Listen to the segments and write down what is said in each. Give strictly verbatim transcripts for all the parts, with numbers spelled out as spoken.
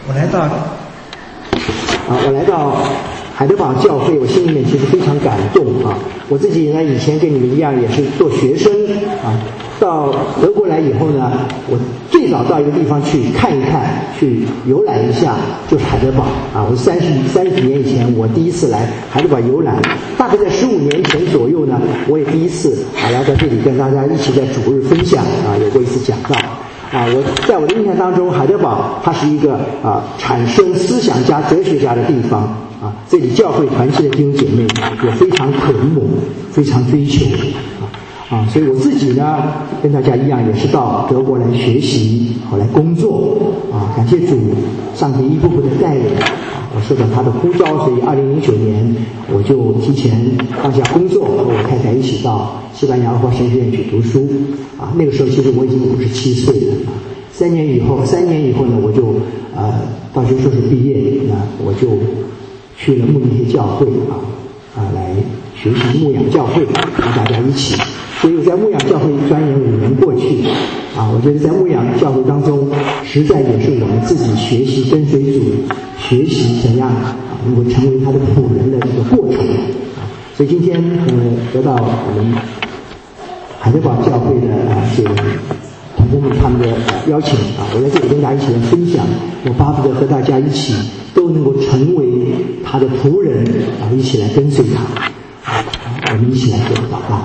我来到啊， 我来到海德堡教会，我心里面其实非常感动啊。我自己呢，以前跟你们一样也是做学生啊，到德国来以后呢，我最早到一个地方去看一看，去游览一下，就是海德堡啊。我三十三十几年以前，我第一次来海德堡游览，大概在十五年前左右呢，我也第一次啊来到这里跟大家一起在主日分享啊，有过一次讲道。啊，我在我的印象当中，海德堡它是一个啊产生思想家、哲学家的地方啊。这里教会团契的弟兄姐妹也非常渴慕，非常追求啊啊，所以我自己呢，跟大家一样，也是到德国来学习，后来工作啊。感谢主，上帝一步步的带领，我受到他的呼召，所以二零零九年我就提前放下工作，和我太太一起到西班牙文化神学院去读书啊。那个时候其实我已经五十七岁了啊。三年以后，三年以后呢，我就呃大学硕士毕业，那我就去了慕尼黑教会啊啊来学习牧养教会，和大家一起。所以在牧养教会钻研五年过去啊，我觉得在牧养教会当中，实在也是我们自己学习跟随主，学习怎样啊能够成为他的仆人的一个过程啊。所以今天呃得到我们海德堡教会的啊这个同工们他们的邀请啊，我在这里跟大家一起来分享，我巴不得和大家一起都能够成为他的仆人啊，一起来跟随他啊，我们一起来做祷告。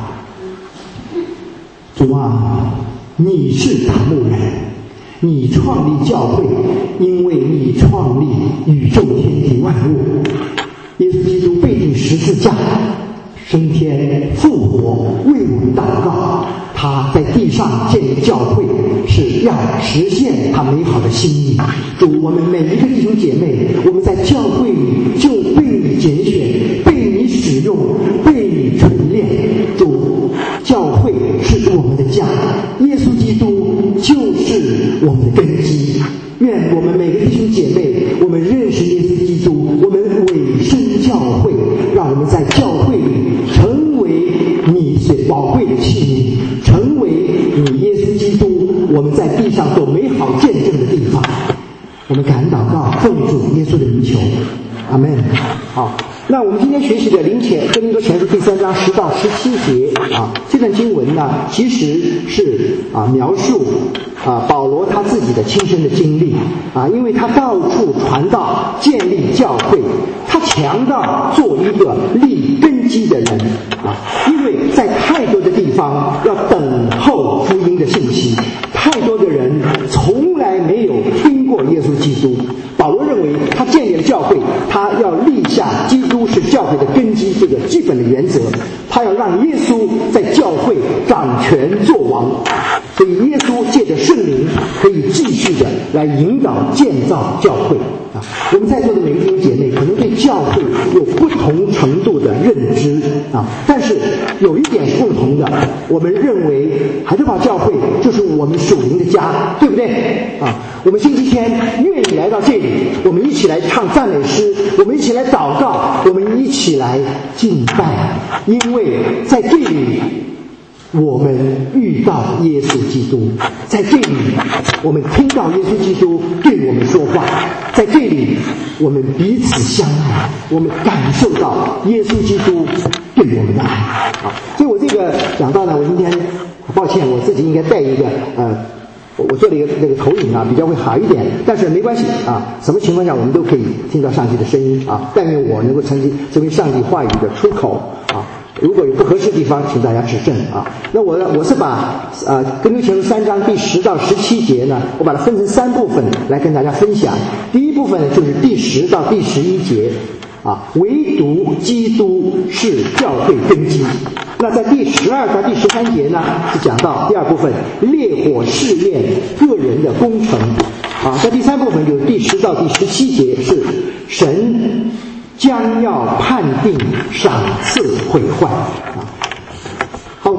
主啊，你是大牧人，你创立教会，因为你创立宇宙天地万物。耶稣基督被钉十字架，升天复活，为我们祷告。他在地上建立教会，是要实现他美好的心意。主，我们每一个弟兄姐妹，我们在教会里就被你拣选，被你使用，被你锤炼。主，教会是我们的家，耶稣基督就是我们的根基。愿我们每个弟兄姐妹，我们认识耶稣基督，我们委身教会，让我们在教会里成为你所宝贵的器皿，成为你耶稣基督我们在地上做美好见证的地方。我们感恩祷告，奉主耶稣的名求，阿们。好，那我们今天学习的林前哥林多前书第三章十到十七节啊，这段经文呢，其实是啊描述啊保罗他自己的亲身的经历啊，因为他到处传道，建立教会，他强调做一个立根基的人啊，因为在太多的地方要等候福音的信息，太多的人从来没有听过耶稣基督。保罗认为他建立了教会，他要立下基督是教会的根基这个基本的原则，他要让耶稣在教会掌权作王，所以耶稣借着圣灵可以继续的来引导建造教会啊。我们在座的每个弟兄姐妹可能对教会有不同程度的认知啊，但是有一点是共同的，我们认为海德堡教会就是我们属灵的家，对不对啊？我们星期天愿意来到这里，我们一起来唱赞美诗，我们一起来祷告，我们一起来敬拜，因为在这里我们遇到耶稣基督，在这里我们听到耶稣基督对我们说话，在这里我们彼此相爱，我们感受到耶稣基督对我们的爱啊。所以我这个讲到呢，我今天抱歉，我自己应该带一个呃我做了一个那个投影啊，比较会好一点，但是没关系啊，什么情况下我们都可以听到上帝的声音啊。但愿我能够成为成为上帝话语的出口啊。如果有不合适的地方，请大家指正啊。那我我是把呃哥林多前书三章第十到十七节呢，我把它分成三部分来跟大家分享。第一部分呢就是第十到第十一节啊，唯独基督是教会根基。那在第十二到第十三节呢，是讲到第二部分烈火试验个人的工程啊。在第三部分就是第十到第十七节是神将要判定赏赐毁坏啊。好，我们大家有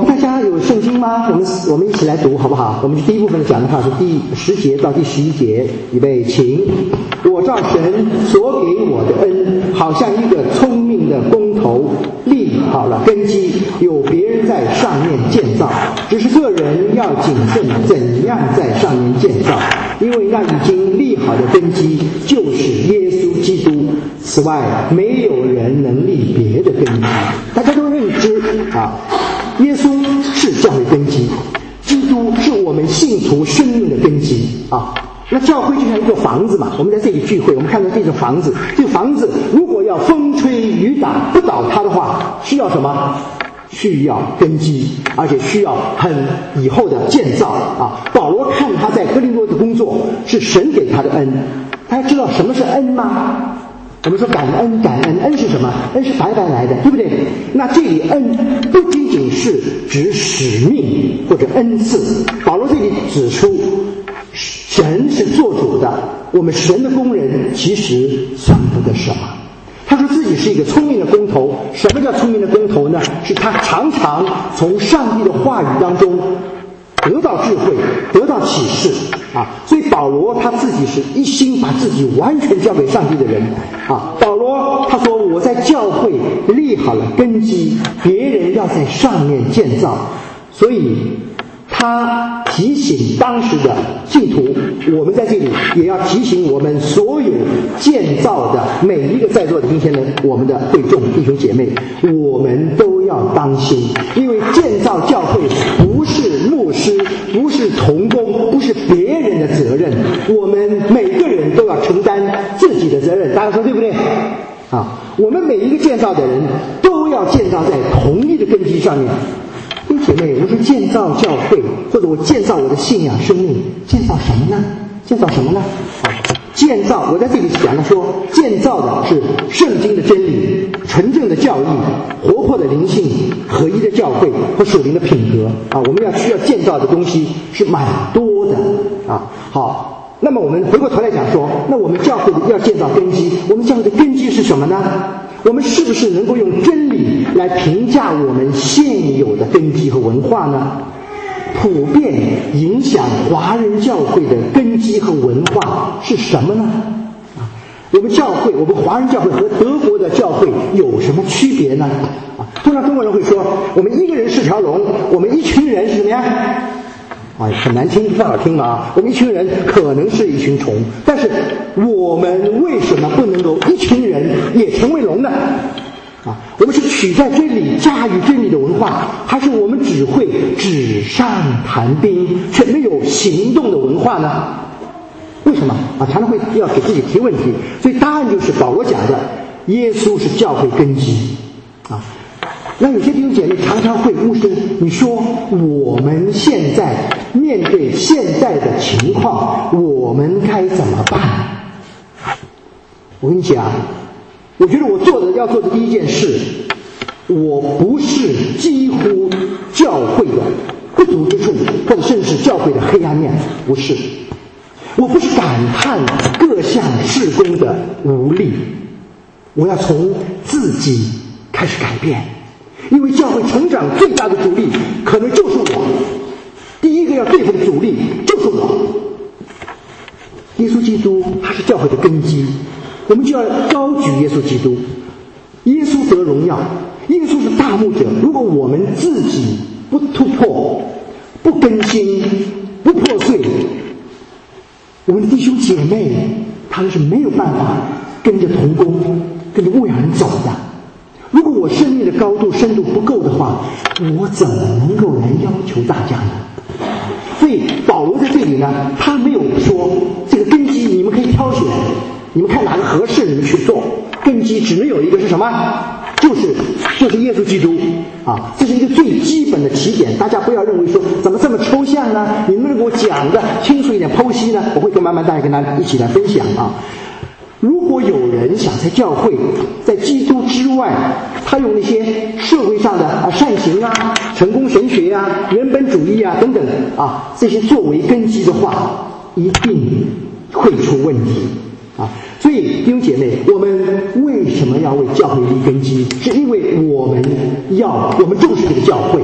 有圣经吗？我们我们一起来读好不好？我们第一部分讲的话是第十节到第十一节，预备，请。我照神所给我的恩，好像一个聪明的工头，立好了根基，有别人在上面建造，只是个人要谨慎怎样在上面建造，因为那已经立好的根基就是耶稣基督，此外没有人能立别的根基。大家都认知啊，耶稣是教会根基，基督是我们信徒生命的根基啊。那教会就像一个房子嘛，我们在这里聚会，我们看到这种房子，这个房子如果要风吹雨打不倒塌的话，需要什么？需要根基，而且需要很以后的建造啊。保罗看他在哥林多的工作是神给他的恩，大家知道什么是恩吗？我们说感恩，感恩，恩是什么？恩是白白来的，对不对？那这里恩不仅仅是指使命或者恩赐，保罗这里指出神是做主的，我们神的工人其实算不得什么。他说自己是一个聪明的工头，什么叫聪明的工头呢？是他常常从上帝的话语当中得到智慧，得到启示啊。所以保罗他自己是一心把自己完全交给上帝的人啊。保罗他说我在教会立好了根基，别人要在上面建造，所以他提醒当时的信徒，我们在这里也要提醒我们所有建造的每一个在座的今天的我们的会众弟兄姐妹，我们都要当心，因为建造教会不是牧师，不是同工，不是别人的责任，我们每个人都要承担自己的责任，大家说对不对啊？我们每一个建造的人都要建造在同一的根基上面。弟兄姐妹，我说建造教会，或者我建造我的信仰生命，建造什么呢？建造什么呢？啊，建造，我在这里讲的说，建造的是圣经的真理、纯正的教义、活泼的灵性、合一的教会和属灵的品格啊。我们要需要建造的东西是蛮多的啊。好，那么我们回过头来讲说，那我们教会要建造根基，我们教会的根基是什么呢？我们是不是能够用真理来评价我们现有的根基和文化呢？普遍影响华人教会的根基和文化是什么呢？啊，我们教会，我们华人教会和德国的教会有什么区别呢？啊，通常中国人会说，我们一个人是条龙，我们一群人是什么呀？啊，很难听，不好听嘛啊！我们一群人可能是一群虫，但是我们为什么不能够一群人也成为龙呢？啊，我们是取代真理、驾驭真理的文化，还是我们只会纸上谈兵却没有行动的文化呢？为什么啊？常常会要给自己提问题，所以答案就是保罗讲的：耶稣是教会根基啊。那有些弟兄姐妹常常会牧师，你说我们现在面对现在的情况，我们该怎么办？我跟你讲，我觉得我做的要做的第一件事，我不是几乎教会的不足之处，或者甚至教会的黑暗面，不是。我不是感叹各项事工的无力，我要从自己开始改变。因为教会成长最大的阻力可能就是我，第一个要对付的阻力就是我。耶稣基督他是教会的根基，我们就要高举耶稣基督，耶稣得荣耀，耶稣是大牧者。如果我们自己不突破、不更新、不破碎，我们的弟兄姐妹他们是没有办法跟着同工、跟着牧羊人走的。如果我生命的高度深度不够的话，我怎么能够来要求大家呢？所以保罗在这里呢，他没有说这个根基你们可以挑选，你们看哪个合适你们去做，根基只能有一个是什么？就是就是耶稣基督啊，这是一个最基本的起点。大家不要认为说怎么这么抽象呢？你们给我讲的清楚一点剖析呢，我会跟慢慢大家跟大家一起来分享啊。如果有人想在教会在基督之外，他用那些社会上的啊善行啊、成功神学啊、人本主义啊等等啊这些作为根基的话，一定会出问题啊。所以弟兄姐妹，我们为什么要为教会立根基？是因为我们要我们重视这个教会，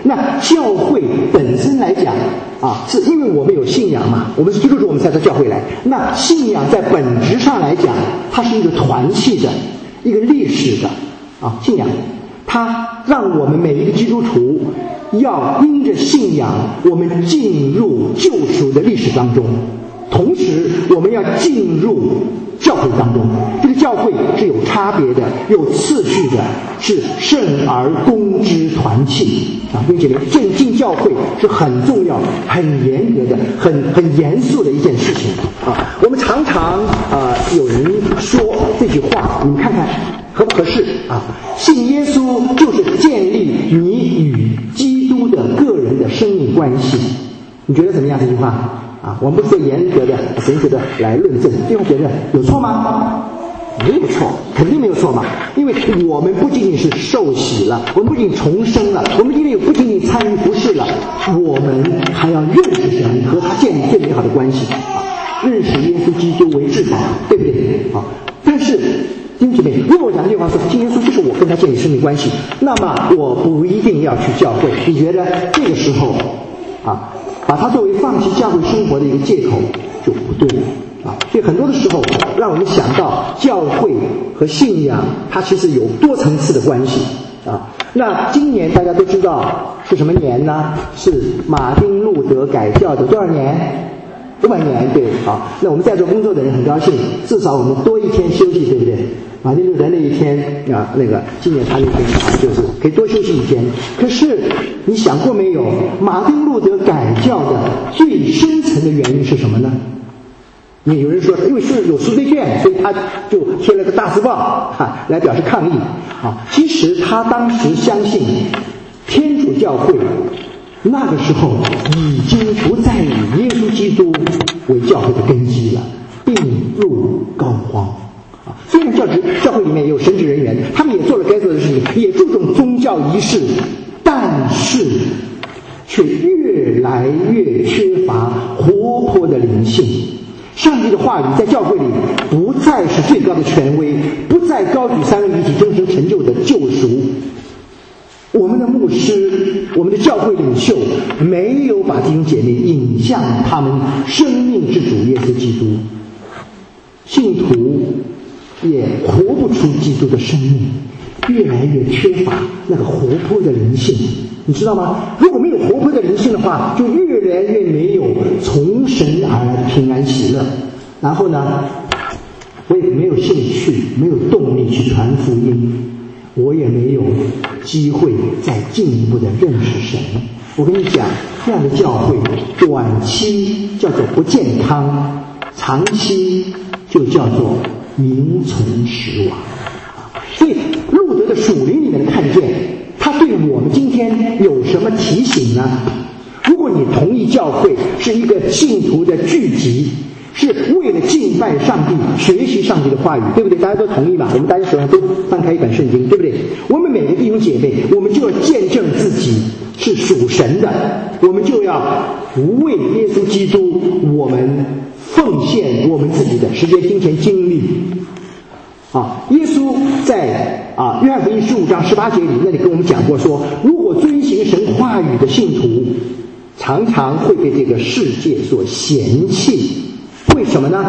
那教会本身来讲啊，是因为我们有信仰嘛，我们是基督徒，我们才到教会来。那信仰在本质上来讲，它是一个团契的，一个历史的啊信仰，它让我们每一个基督徒要因着信仰，我们进入救赎的历史当中，同时我们要进入教会当中。这个教会是有差别的，有次序的，是圣而公之团契啊，并且呢，进进教会是很重要、很严格的、很很严肃的一件事情啊。我们常常啊、呃、有人说这句话，你们看看合不合适啊？信耶稣就是建立你与基督的个人的生命关系。你觉得怎么样这句话啊？我们不是说严格的、神学的来论证，这句话觉得有错吗？没有错，肯定没有错嘛。因为我们不仅仅是受洗了，我们不仅重生了，我们因为不仅仅参与服事了，我们还要认识神，和他建立最美好的关系啊，认识耶稣基督为至宝，对不对啊？但是弟兄姐妹，如果我讲这句话说信耶稣就是我跟他建立生命关系，那么我不一定要去教会。你觉得这个时候啊，把它作为放弃教会生活的一个借口就不对了啊。所以很多的时候让我们想到教会和信仰它其实有多层次的关系啊。那今年大家都知道是什么年呢？是马丁路德改教的多少年？五百年，对啊。那我们在座工作的人很高兴，至少我们多一天休息，对不对？马丁路德那一天啊，那个今年他那天啊，就是可以多休息一天。可是你想过没有，马丁路德改教的最深层的原因是什么呢？也有人说，因为是有赎罪券，所以他就贴了个大字报哈，来表示抗议啊。其实他当时相信天主教会那个时候已经不再以耶稣基督为教会的根基了，病入膏肓啊。虽然教职教会里面有神职人员，他们也做了该做的事情，也注重宗教仪式，但是却越来越缺乏活泼的灵性。上帝的话语在教会里不再是最高的权威，不再高举三位一体真实成就的救赎。我们的牧师，我们的教会领袖没有把弟兄姐妹引向他们生命之主耶稣基督，信徒也活不出基督的生命，越来越缺乏那个活泼的灵性，你知道吗？如果没有活泼的灵性的话，就越来越没有从神而来的平安喜乐。然后呢，我也没有兴趣，没有动力去传福音，我也没有机会再进一步的认识神。我跟你讲，这样的教会短期叫做不健康，长期就叫做名存实亡。所以路德的属灵里面的看见，他对我们今天有什么提醒呢？如果你同意教会是一个信徒的聚集，是为了敬拜上帝，学习上帝的话语，对不对？大家都同意吧？我们大家手上都翻开一本圣经，对不对？我们每个弟兄姐妹，我们就要见证自己是属神的，我们就要为耶稣基督，我们奉献我们自己的时间、金钱、精力。啊，耶稣在啊约翰福音十五章十八节里那里跟我们讲过说，如果遵行神话语的信徒，常常会被这个世界所嫌弃。为什么呢？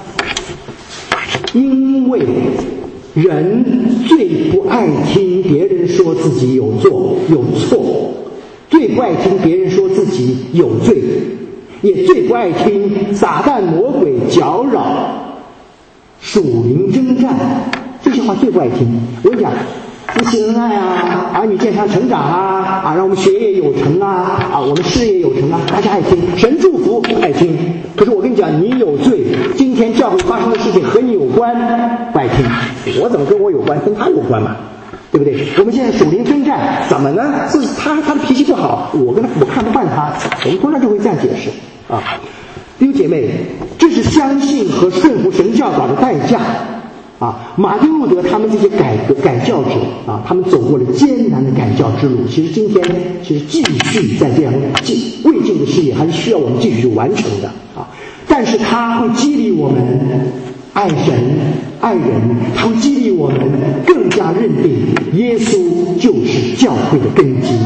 因为人最不爱听别人说自己有做有错，最不爱听别人说自己有罪，也最不爱听撒旦魔鬼搅扰属灵征战，这些话最不爱听。我跟你讲，夫妻恩爱啊，儿女健康成长啊，啊，让我们学业有成啊，啊，我们事业有成啊，大家爱听，神祝福爱听。可是我跟你讲，你有罪，今天教会发生的事情和你有关，不爱听。我怎么跟我有关？跟他有关嘛，对不对？我们现在属灵征战，怎么呢？是他他的脾气不好，我跟他我看不惯他，我们通常就会这样解释啊。弟兄姐妹，这是相信和顺服神教导的代价啊！马丁路德他们这些改革改教者啊，他们走过了艰难的改教之路。其实今天，其实继续在这样未尽的事业，还是需要我们继续去完成的啊！但是他会激励我们爱神爱人，他会激励我们更加认定耶稣就是教会的根基。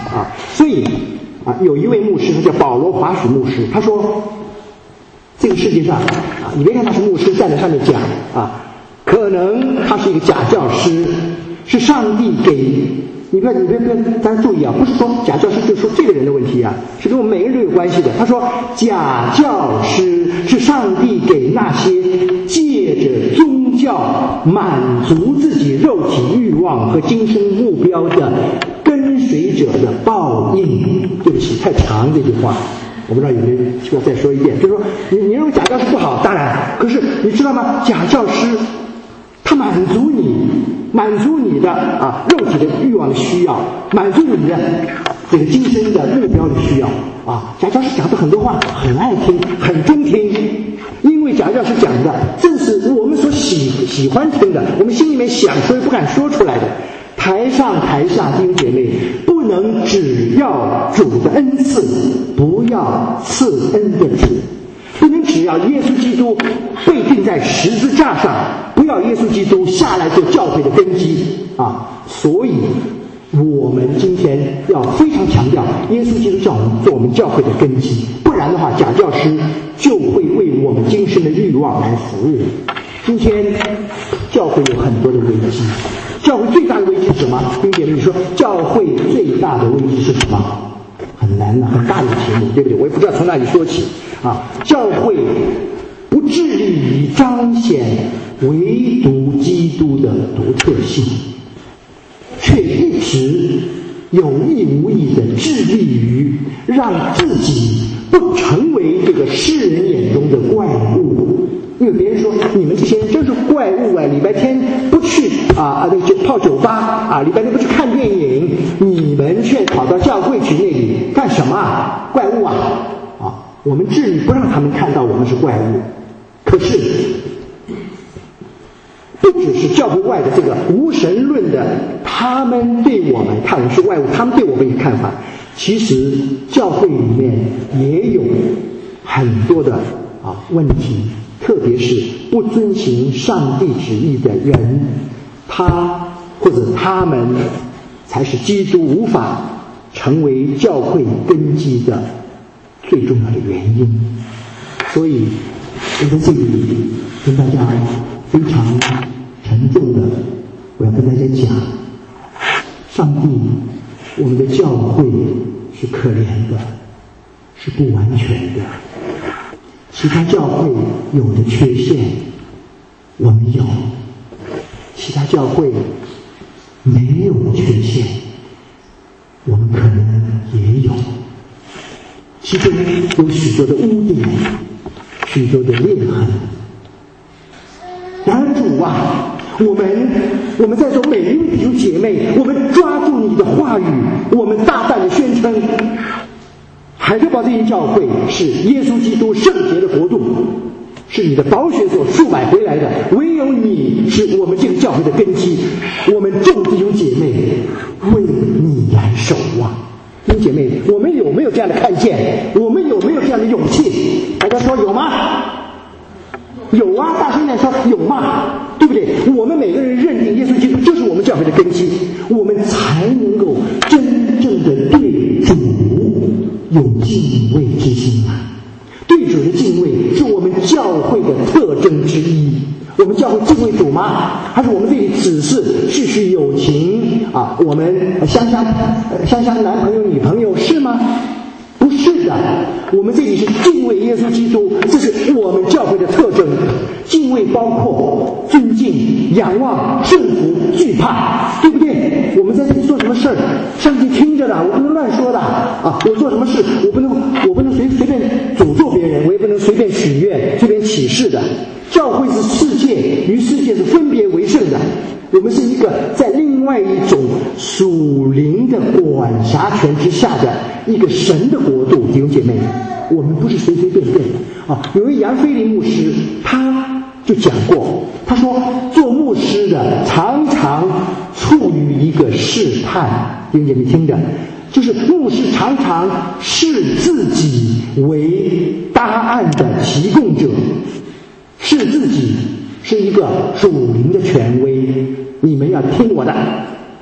啊。所以啊，有一位牧师，他叫保罗华许牧师，他说，这个世界上啊，你别看他是牧师站在上面讲啊，可能他是一个假教师，是上帝给。你不要，你别别，大家注意啊！不是说假教师就说这个人的问题啊，是跟我们每个人都有关系的。他说，假教师是上帝给那些借着宗教满足自己肉体欲望和今生目标的跟随者的报应。对不起，太长这句话，我不知道有没有需要再说一遍。就是说，你你认为假教师不好，当然，可是你知道吗？假教师他满足你。满足你的啊肉体的欲望的需要，满足你的这个今生的目标的需要啊。假教师讲的很多话很爱听，很中听，因为假教师讲的正是我们所喜喜欢听的，我们心里面想说又不敢说出来的。台上台下弟兄姐妹，不能只要主的恩赐，不要赐恩的主。不能只要耶稣基督被钉在十字架上，不要耶稣基督下来做教会的根基啊！所以我们今天要非常强调，耶稣基督叫我们做我们教会的根基，不然的话，假教师就会为我们今生的欲望来服务。今天教会有很多的危机，教会最大的危机是什么？弟兄姐妹，你说教会最大的危机是什么？很难的，很大的题目，对不对？我也不知道从哪里说起啊。教会不致力于彰显唯独基督的独特性，却一直有意无意地致力于让自己不成为这个世人眼中的怪物。因为别人说你们这些人真是怪物啊！礼拜天不去啊啊，那个泡酒吧啊，礼拜天不去看电影，你们却跑到教会去那里干什么啊？怪物啊！啊，我们致力不让他们看到我们是怪物。可是，不只是教会外的这个无神论的，他们对我们看我们是怪物，他们对我们的看法，其实教会里面也有很多的啊问题。特别是不遵行上帝旨意的人，他或者他们才是基督无法成为教会根基的最重要的原因。所以我在这里跟大家非常沉重的，我要跟大家讲，上帝，我们的教会是可怜的，是不完全的。其他教会有的缺陷我们有，其他教会没有缺陷我们可能也有，其中有许多的污点，许多的裂痕。然而主啊，我们我们在座每一位弟兄姐妹，我们抓住你的话语，我们大胆的宣称，海德堡这一教会是耶稣基督圣洁的国度，是你的宝血所赎买回来的，唯有你是我们这个教会的根基。我们众弟兄姐妹为你来守望。弟兄姐妹，我们有没有这样的看见？我们有没有这样的勇气？大家说有吗？有啊，大声点说有嘛，对不对？我们每个人认定耶稣基督就是我们教会的根基，我们才能够真正的对主有敬畏之心啊！对主的敬畏是我们教会的特征之一。我们教会敬畏主吗？还是我们这里只是叙叙友情啊？我们相相相相男朋友女朋友是吗？不是的，我们这里是敬畏耶稣基督，这是我们教会的特征。敬畏包括尊敬、仰望、顺服、惧怕，对不对？我们在这里做什么事儿，上帝听着的，我不能乱说的啊！我做什么事，我不能，我不能随随便诅咒别人，我也不能随便许愿、随便起誓的。教会是世界与世界是分别为圣的，我们是一个在另外一种属灵的管辖权之下的一个神的国度。弟兄姐妹，我们不是随随便便的啊！有位杨飞林牧师，他就讲过，他说做牧师的常常处于一个试探。弟兄姐妹听着，就是牧师常常视自己为答案的提供者，视自己是一个属灵的权威，你们要听我的，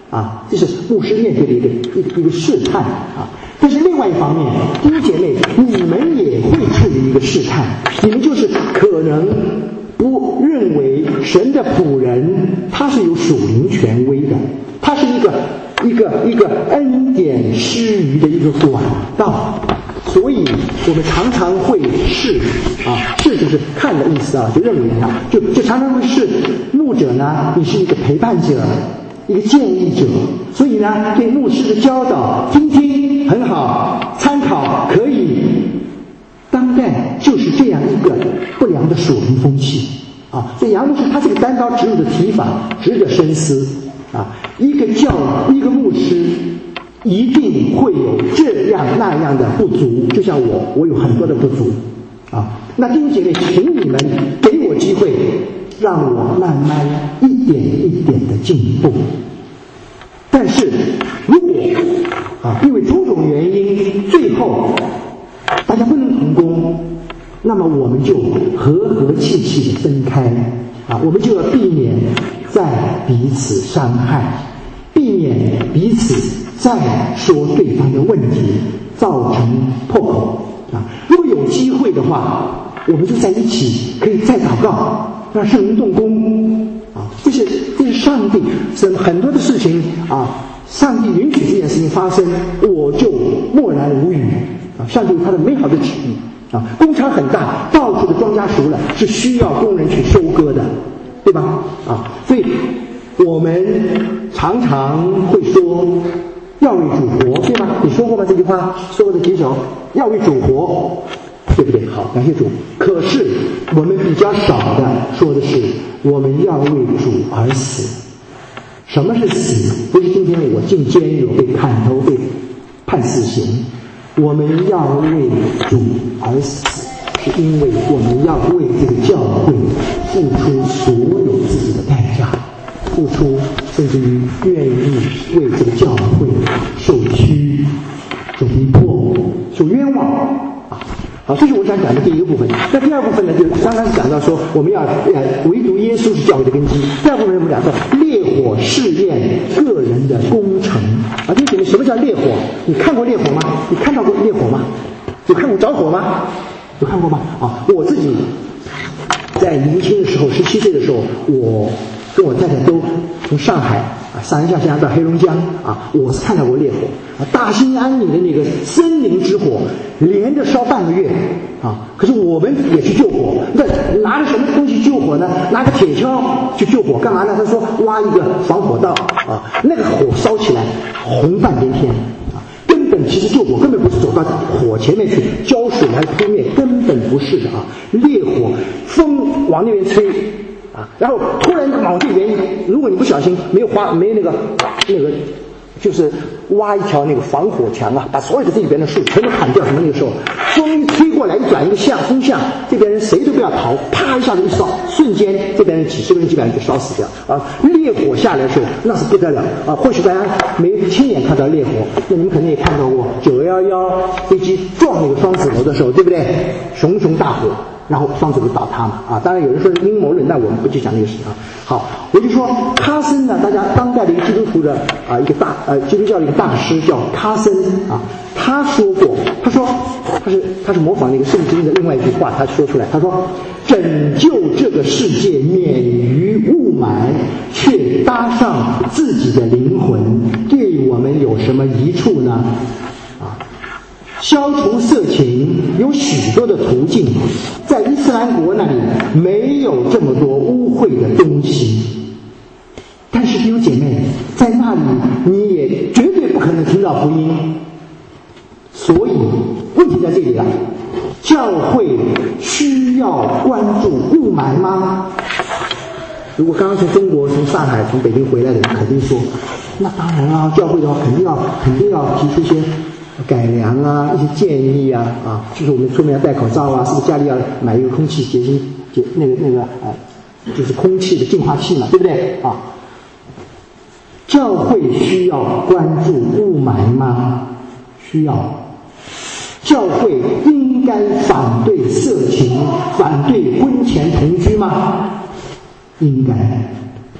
啊，这是牧师面对的一个一个一个试探啊。但是另外一方面，弟兄姐妹，你们也会处于一个试探，你们就是可能不认为神的仆人他是有属灵权威的，他是一个一个一个恩典施予的一个管道，所以我们常常会视啊，视就是看的意思啊，就认为啊，就就常常会视牧者呢，你是一个陪伴者，一个建议者，所以呢，对牧师的教导听听很好，参考可以。当代就是这样一个不良的属灵风气啊，所以杨牧师他这个单刀直入的提法值得深思啊。一个教一个牧师一定会有这样那样的不足，就像我，我有很多的不足啊。那弟兄姐妹，请你们给我机会，让我慢慢一点一点的进步。但是如果啊，因为种种原因，最后大家不能同工，那么我们就和和气气的分开啊，我们就要避免再彼此伤害，避免彼此再说对方的问题，造成破口啊。如果有机会的话，我们就在一起可以再祷告，让圣灵动工啊。这是这是上帝是很多的事情啊，上帝允许这件事情发生，我就默然无语啊。上帝有他的美好的旨意啊。工厂很大，到处的庄稼熟了，是需要工人去收割的，对吧？啊，所以我们常常会说要为主活，对吗？你说过吗？这句话说过的举手，要为主活，对不对？好，感谢主。可是我们比较少的说的是我们要为主而死。什么是死？不是今天我进监狱被砍头被判死刑，我们要为主而死，是因为我们要为这个教会付出所有自己的代价，付出甚至于愿意为这个教会受屈、受逼迫、受冤枉啊。好，这是我想讲的第一个部分。那第二部分呢，就刚刚讲到说，我们要呃唯独耶稣是教会的根基。第二部分我们讲到烈火试验个人的忠诚啊。弟兄姐妹，什么叫烈火？你看过烈火吗？你看到过烈火吗？有看过着火吗？有看过吗？啊，我自己在年轻的时候，十七岁的时候，我跟我太太都从上海啊三下乡到黑龙江啊，我是看到过烈火啊，大兴安岭的那个森林之火，连着烧半个月啊。可是我们也去救火，那拿着什么东西救火呢？拿个铁锹去救火，干嘛呢？他说挖一个防火道啊，那个火烧起来红半边天啊，根本其实救火根本不是走到火前面去浇水来扑灭，根本不是的啊。烈火风往那边吹啊，然后突然往这边，如果你不小心没有花没有那个那个就是挖一条那个防火墙啊，把所有的这边的树全都砍掉，什么那个时候风一吹过来，一转一个向风向，这边人谁都不要逃，啪一下子一烧，瞬间这边人几十个人几百人就烧死掉啊！烈火下来的时候那是不得了啊！或许大家没亲眼看到烈火，那你们肯定也看到过九幺幺飞机撞那个双子楼的时候，对不对？熊熊大火，然后双子楼倒塌嘛啊！当然有人说阴谋论，那我们不去讲这个事啊。好，我就说卡森呢，大家当代的一个基督徒的啊一个大呃基督教的一个大师叫卡森啊，他说过，他说他是他是模仿那个圣经的另外一句话，他说出来，他说拯救这个世界免于雾霾，却搭上自己的灵魂，对我们有什么益处呢？啊，消除色情有许多的途径，在伊斯兰国那里没有这么多污秽的东西，但是弟兄姐妹，在那里你也绝对不可能听到福音。所以问题在这里了，教会需要关注雾霾吗？如果刚刚从中国从上海从北京回来的人肯定说，那当然啊，教会的话肯定要肯定要提出一些改良啊，一些建议啊啊，就是我们出门要戴口罩啊，是不是家里要买一个空气洁净洁那个那个呃，就是空气的净化器嘛，对不对啊？教会需要关注雾霾吗？需要。教会应该反对色情，反对婚前同居吗？应该。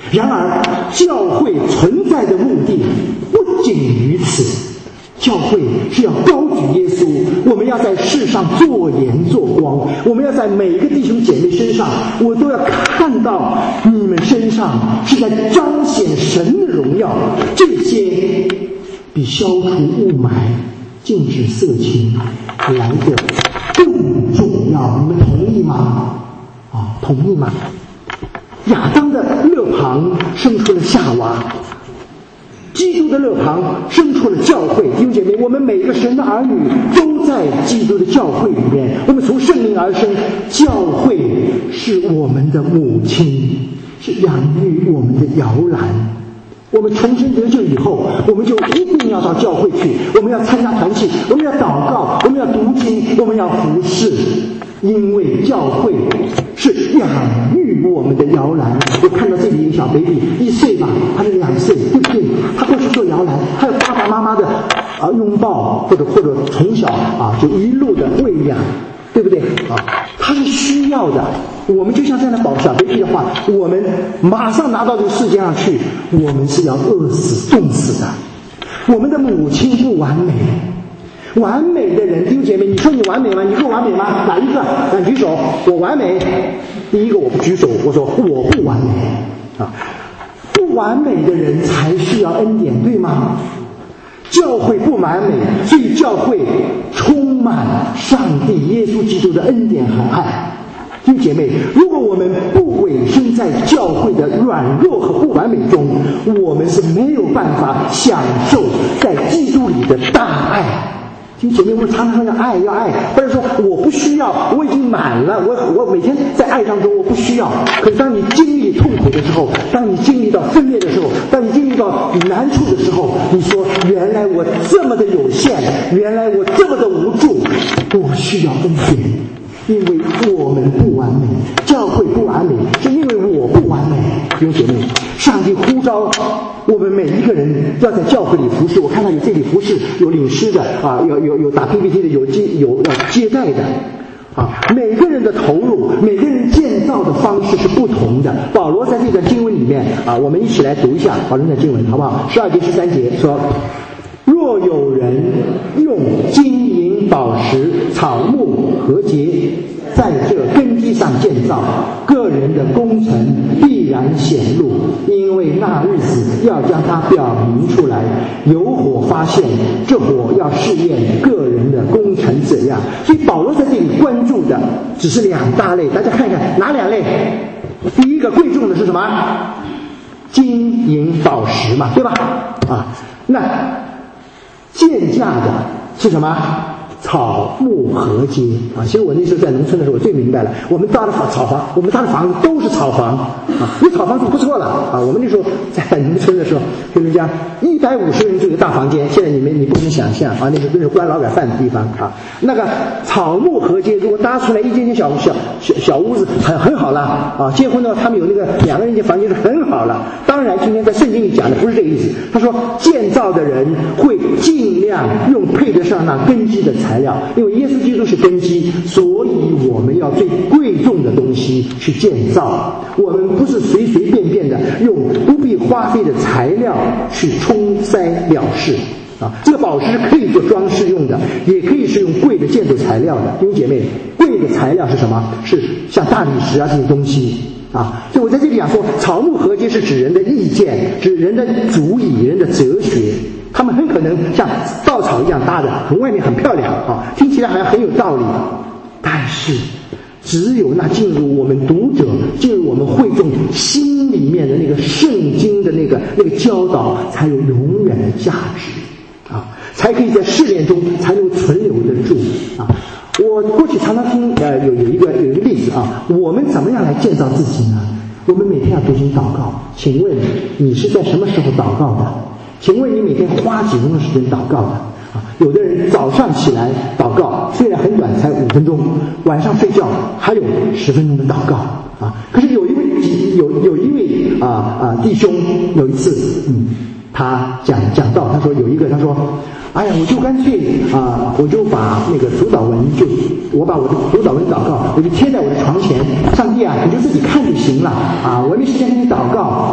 然而教会存在的目的不仅于此，教会是要高举耶稣，我们要在世上做盐做光，我们要在每一个弟兄姐妹身上，我都要看到你们身上是在彰显神的荣耀，这些比消除雾霾、禁止色情来的更重要，你们同意吗？啊，同意吗？亚当的肋旁生出了夏娃，基督的肋旁生出了教会。弟兄姐妹，我们每个神的儿女都在基督的教会里面，我们从圣灵而生，教会是我们的母亲，是养育我们的摇篮。我们重生得救以后，我们就一定要到教会去，我们要参加团契，我们要祷告，我们要读经，我们要服侍，因为教会是养育我们的摇篮。我看到这里有小 baby 一岁吧，他是两岁，对不对？他过去做摇篮，还有爸爸妈妈的啊拥抱，或者或者从小啊就一路的喂养，对不对啊？他是需要的。我们就像这样的宝小 baby 的话，我们马上拿到这个世界上去，我们是要饿死冻死的。我们的母亲不完美，完美的人，弟兄姐妹，你说你完美吗？你说完美吗？哪一个？敢举手？我完美。第一个我不举手，我说我不完美啊。不完美的人才需要恩典，对吗？教会不完美，所以教会充满上帝耶稣基督的恩典和爱。弟兄姐妹，如果我们不委身在教会的软弱和不完美中，我们是没有办法享受在基督里的大爱。弟兄姐妹，我们常常要爱要爱，或者说我不需要，我已经满了，我我每天在爱当中我不需要。可是当你经历痛苦的时候，当你经历到分裂的时候，当你经历到难处的时候，你说原来我这么的有限，原来我这么的无助，我需要恩典。因为我们不完美，教会不完美，是因为我不完美。弟兄姐妹，上帝呼召我们每一个人要在教会里服侍。我看到有这里服侍，有领诗的啊，有有有打 P P T 的，有接有要接待的啊。每个人的投入，每个人建造的方式是不同的。保罗在这段经文里面啊，我们一起来读一下保罗的经文，好不好？十二节十三节说：若有人用金银宝石、草木禾秸，在这根基上建造，个人的工程必然显露，因为那日子要将它表明出来。有火发现，这火要试验个人的工程怎样。所以保罗在这里关注的只是两大类，大家看看哪两类？第一个贵重的是什么？金银宝石嘛，对吧？啊，那贱价的是什么？草木禾秸啊！其实我那时候在农村的时候，我最明白了。我们搭的草房，我们搭的房子都是草房啊，有草房就不错了啊。我们那时候在农村的时候，跟人家一百五十人住一个大房间，现在你们你不能想象啊，那是真是关劳改犯的地方啊。那个草木禾秸，如果搭出来一间间小小小小屋子，很很好了啊。结婚呢，他们有那个两个人间房间是很好了。当然，今天在圣经里讲的不是这个意思。他说，建造的人会尽量用配得上那根基的材料，因为耶稣基督是根基，所以我们要最贵重的东西去建造。我们不是随随便便的用不必花费的材料去冲塞了事啊。这个宝石是可以做装饰用的，也可以是用贵的建筑材料的。弟兄姐妹，贵的材料是什么？是像大理石啊这些东西啊。所以我在这里讲说，草木禾秸是指人的意见，指人的主意，人的哲学。他们很可能像稻草一样搭的，从外面很漂亮啊，听起来好像很有道理，但是只有那进入我们读者、进入我们会众心里面的那个圣经的那个那个教导，才有永远的价值啊，才可以在试炼中才能存留得住啊。我过去常常听呃有有一个有一个例子啊，我们怎么样来建造自己呢？我们每天要读经祷告，请问你是在什么时候祷告的？请问你每天花几分钟时间祷告的啊？有的人早上起来祷告，虽然很短，才五分钟；晚上睡觉还有十分钟的祷告啊。可是有一位有有一位啊啊弟兄，有一次，嗯，他讲讲到，他说有一个，他说，哎呀，我就干脆啊，我就把那个主祷文就我把我的主祷文祷告，我就贴在我的床前，上帝啊，你就自己看就行了啊，我没时间给你祷告啊，我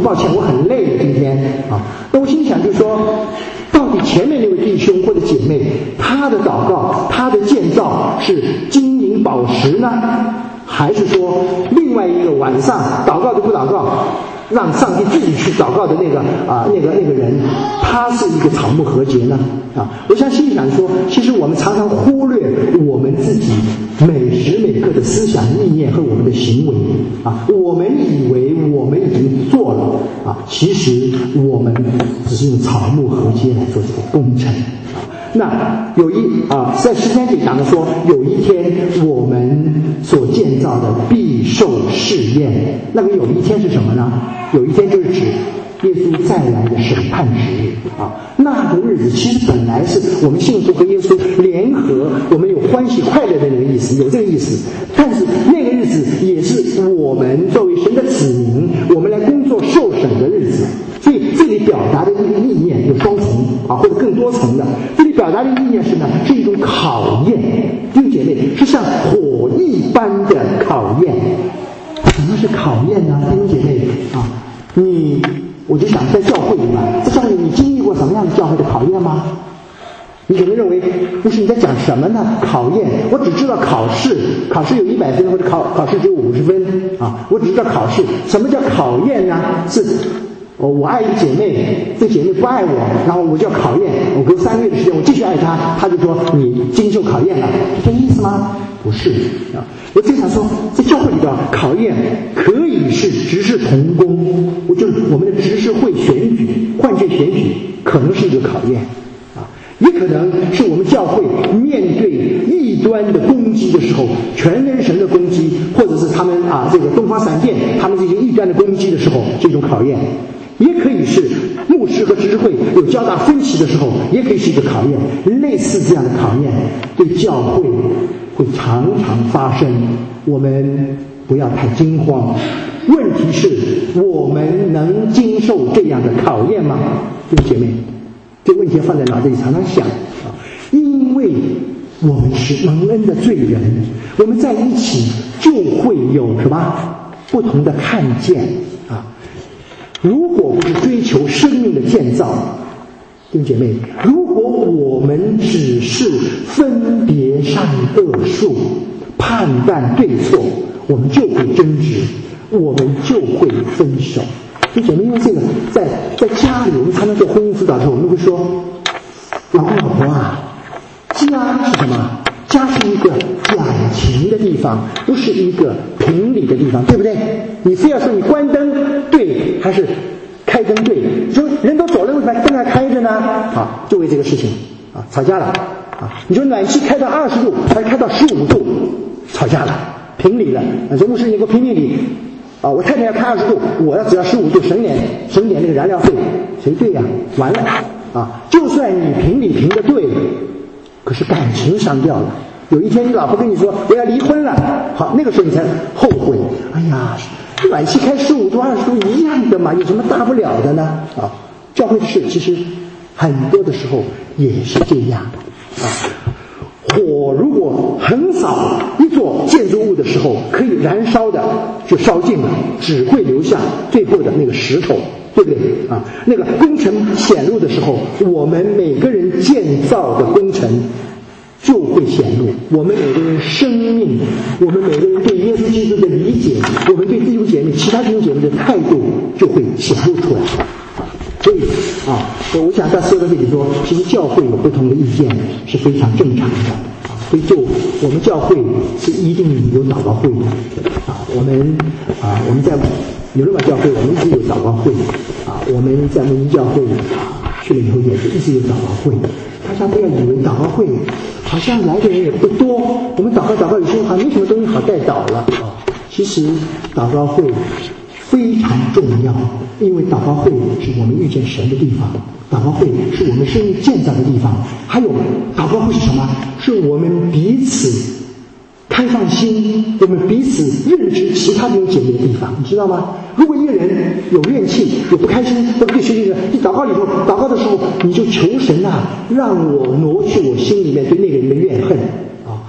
抱歉，我很累今天啊。那我心想就是说，到底前面那位弟兄或者姐妹，他的祷告，他的建造是金银宝石呢，还是说另外一个晚上祷告都不祷告，让上帝自己去祷告的那个啊，那个那个人，他是一个草木和结呢？啊，我想心里想说，其实我们常常忽略我们自己每时每刻的思想意念和我们的行为啊，我们以为我们已经做了啊，其实我们只是用草木和结来做这个工程。那有一啊，在诗篇里讲的说，有一天我们所建造的必受试验。那个有一天是什么呢？有一天就是指耶稣再来的审判之日啊。那个日子其实本来是我们信徒和耶稣联合，我们有欢喜快乐的那个意思，有这个意思。但是那个日子也是我们作为神的子民，我们来工作受审的日子。所以这里表达的意念有双层啊，或者更多层的。这里表达的意念是呢，是一种考验，弟兄姐妹，是像火一般的考验。什么是考验呢？弟兄姐妹啊，你我就想在教会里面，在教会里你经历过什么样的教会的考验吗？你可能认为不是，你在讲什么呢？考验，我只知道考试，考试有一百分或者考考试只有五十分啊，我只知道考试。什么叫考验呢？是我我爱一个姐妹，这姐妹不爱我，然后我就要考验，我隔三个月的时间我继续爱她，她就说你经受考验了，是这意思吗？不是啊。我经常说，在教会里的考验可以是执事同工，我就是我们的执事会选举、换届选举，可能是一个考验啊，也可能是我们教会面对异端的攻击的时候，全能神的攻击，或者是他们啊这个东方闪电他们这些异端的攻击的时候，这种考验。也可以是牧师和执事会有较大分歧的时候，也可以是一个考验。类似这样的考验对教会会常常发生，我们不要太惊慌。问题是我们能经受这样的考验吗？弟兄姐妹，这个问题要放在脑子里常常想啊，因为我们是蒙恩的罪人，我们在一起就会有什么不同的看见啊。如果不是追求生命的建造，弟兄姐妹，如果我们只是分别善恶树，判断对错，我们就会争执，我们就会分手。弟兄姐妹，因为这个在在家里，我们常常做婚姻辅导的时候，我们会说，老公老婆啊，家是什么？家是一个感情的地方，不是一个评理的地方，对不对？你非要说你关灯对还是开灯对，说人都走了为什么灯还开着呢？啊，就为这个事情啊吵架了啊！你说暖气开到二十度还开到十五度，吵架了，评理了。啊，说牧师你给我评评理啊！我太太要开二十度，我要只要十五度，省点省点那个燃料费，谁对呀？完了啊！就算你评理评的对，可是感情伤掉了。有一天你老婆跟你说我要离婚了，好，那个时候你才后悔。哎呀，暖气开十五度二十度一样的嘛，有什么大不了的呢？啊，教会的事其实很多的时候也是这样啊。火如果横扫一座建筑物的时候，可以燃烧的就烧尽了，只会留下最后的那个石头，对不对啊？那个工程显露的时候，我们每个人建造的工程就会显露，我们每个人生命，我们每个人对耶稣基督的理解，我们对弟兄姐妹其他弟兄姐妹的态度就会显露出来。所以啊，我想在说到这里说，其实教会有不同的意见是非常正常的啊。所以就我们教会是一定有祷告会的啊。我们啊，我们在纽伦堡教会，我们一直有祷告会啊。我们在蒙尼教会啊去了以后，也是一直有祷告会。大家不要以为祷告会好像来的人也不多，我们祷告祷告有时候好像没什么东西好带祷了啊。其实祷告会非常重要，因为祷告会是我们遇见神的地方，祷告会是我们生命建造的地方。还有祷告会是什么？是我们彼此开放心，我们彼此认知其他弟兄姐妹的地方，你知道吗？如果一个人有怨气有不开心，或者对学弟人，你祷告里头祷告的时候，你就求神啊，让我挪去我心里面对那个人的怨恨啊，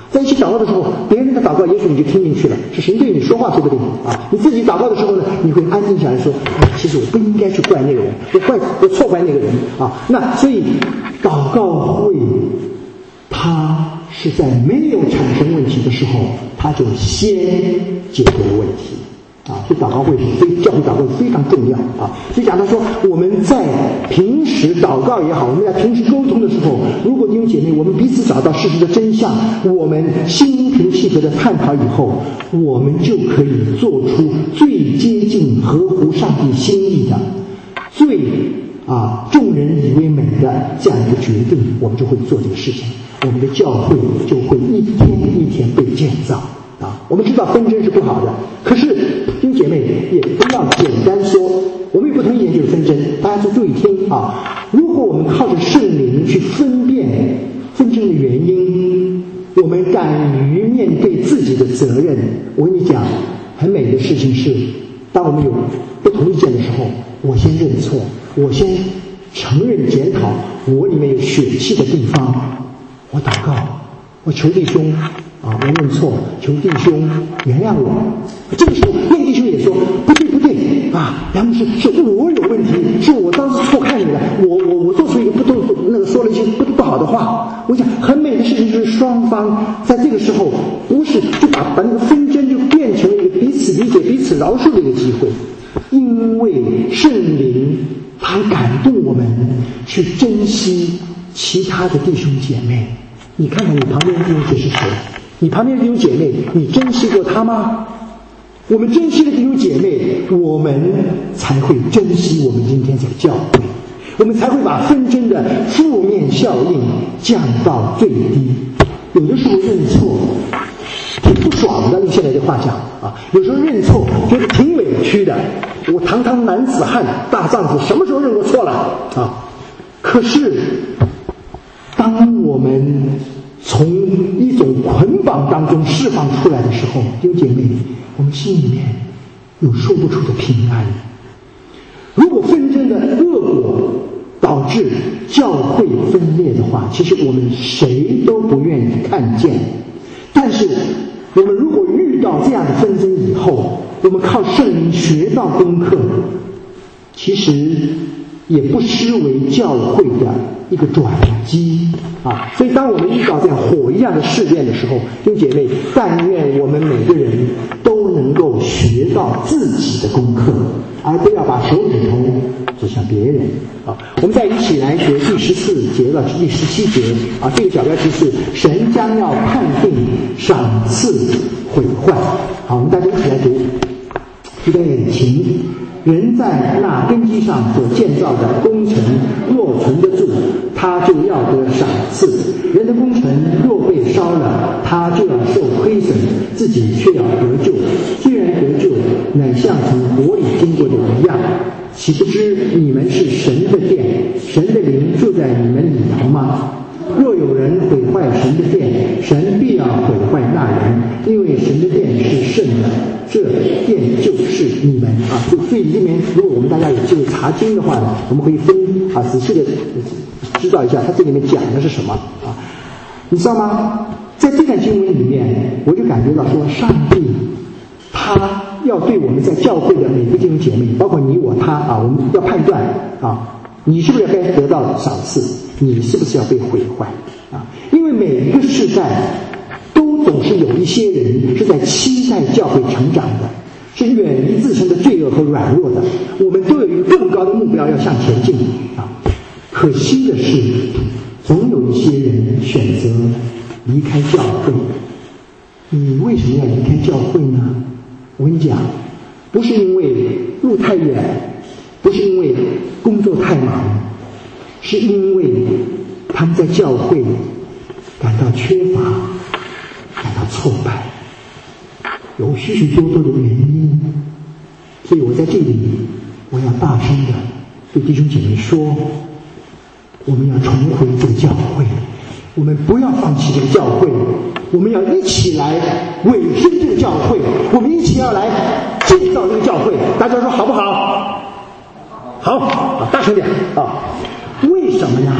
在一起祷告的时候，别人的祷告也许你就听进去了，是神对你说话说不定啊。你自己祷告的时候呢，你会安静下来说，哎，其实我不应该去怪那个人，我怪我错怪那个人啊。那所以祷告会它是在没有产生问题的时候，它就先解决了问题啊。所以祷告会非教会祷告非常重要啊。所以讲到说，我们在平时祷告也好，我们在平时沟通的时候，如果弟兄姐妹我们彼此找到事实的真相，我们心平气和的探讨以后，我们就可以做出最接近合乎上帝心意的最啊众人以为美的这样一个决定，我们就会做这个事情，我们的教会就会一天一天被建造啊。我们知道纷争是不好的，可是弟兄姐妹也不要简单说我们有不同意见就是纷争，大家就注意听啊。如果我们靠着圣灵去分辨纷争的原因，我们敢于面对自己的责任，我跟你讲，很美的事情是，当我们有不同意见的时候，我先认错，我先承认检讨我里面有血气的地方，我祷告，我求弟兄啊，我认错，求弟兄原谅我。这个时候那个弟兄也说不对不对啊，梁牧师，是我有问题，是我当时错看你了，我我我做出一个不动那个说了一些不不好的话。我想很美的事情就是双方在这个时候不是就把把那个纷争就变成了一个彼此理解彼此饶恕的一个机会，因为圣灵他感动我们去珍惜其他的弟兄姐妹。你看看你旁边的弟兄姐妹是谁？你旁边的弟兄姐妹，你珍惜过他吗？我们珍惜的弟兄姐妹，我们才会珍惜我们今天这个教会，我们才会把纷争的负面效应降到最低。有的时候认错挺不爽的，用现在的话讲啊，有时候认错觉得挺委屈的。我堂堂男子汉大丈夫，什么时候认过错了啊？可是当我们从一种捆绑当中释放出来的时候，弟兄姐妹，我们心里面有说不出的平安。如果纷争的恶果导致教会分裂的话，其实我们谁都不愿意看见。但是我们如果遇到这样的纷争以后，我们靠圣灵学到功课，其实也不失为教会的一个转机啊。所以当我们遇到这样火一样的试炼的时候，弟兄姐妹，但愿我们每个人都能够学到自己的功课，而不要把手指头指向别人啊。我们再一起来学第十四节到第十七节啊，这个小标题是神将要判定赏赐毁坏。好，我们大家一起来读这段引情。人在那根基上所建造的工程若存得住，他就要得赏赐；人的工程若被烧了，他就要受亏损，自己却要得救。虽然得救，乃像从火里经过的一样。岂不知你们是神的殿，神的灵住在你们里头吗？若有人毁坏神的殿，神必要毁坏那人，因为神的殿是圣的，这殿就是你们啊。所以所以里面，如果我们大家有机会查经的话呢，我们可以分啊仔细的知道一下，它这里面讲的是什么啊？你知道吗？在这段经文里面，我就感觉到说，上帝他要对我们在教会的每个弟兄姐妹，包括你我他啊，我们要判断啊，你是不是要该得到赏赐，你是不是要被毁坏啊？因为每一个世代都总是有一些人是在期待教会成长的，是远离自身的罪恶和软弱的，我们都有一个更高的目标要向前进啊。可惜的是，总有一些人选择离开教会。你为什么要离开教会呢？我跟你讲，不是因为路太远，不是因为工作太忙，是因为他们在教会感到缺乏，感到挫败，有许许多多的原因。所以我在这里，我要大声的对弟兄姐妹说，我们要重回这个教会，我们不要放弃这个教会，我们要一起来委身这个教会，我们一起要来建造这个教会。大家说好不好？好，大声点啊！为什么呀？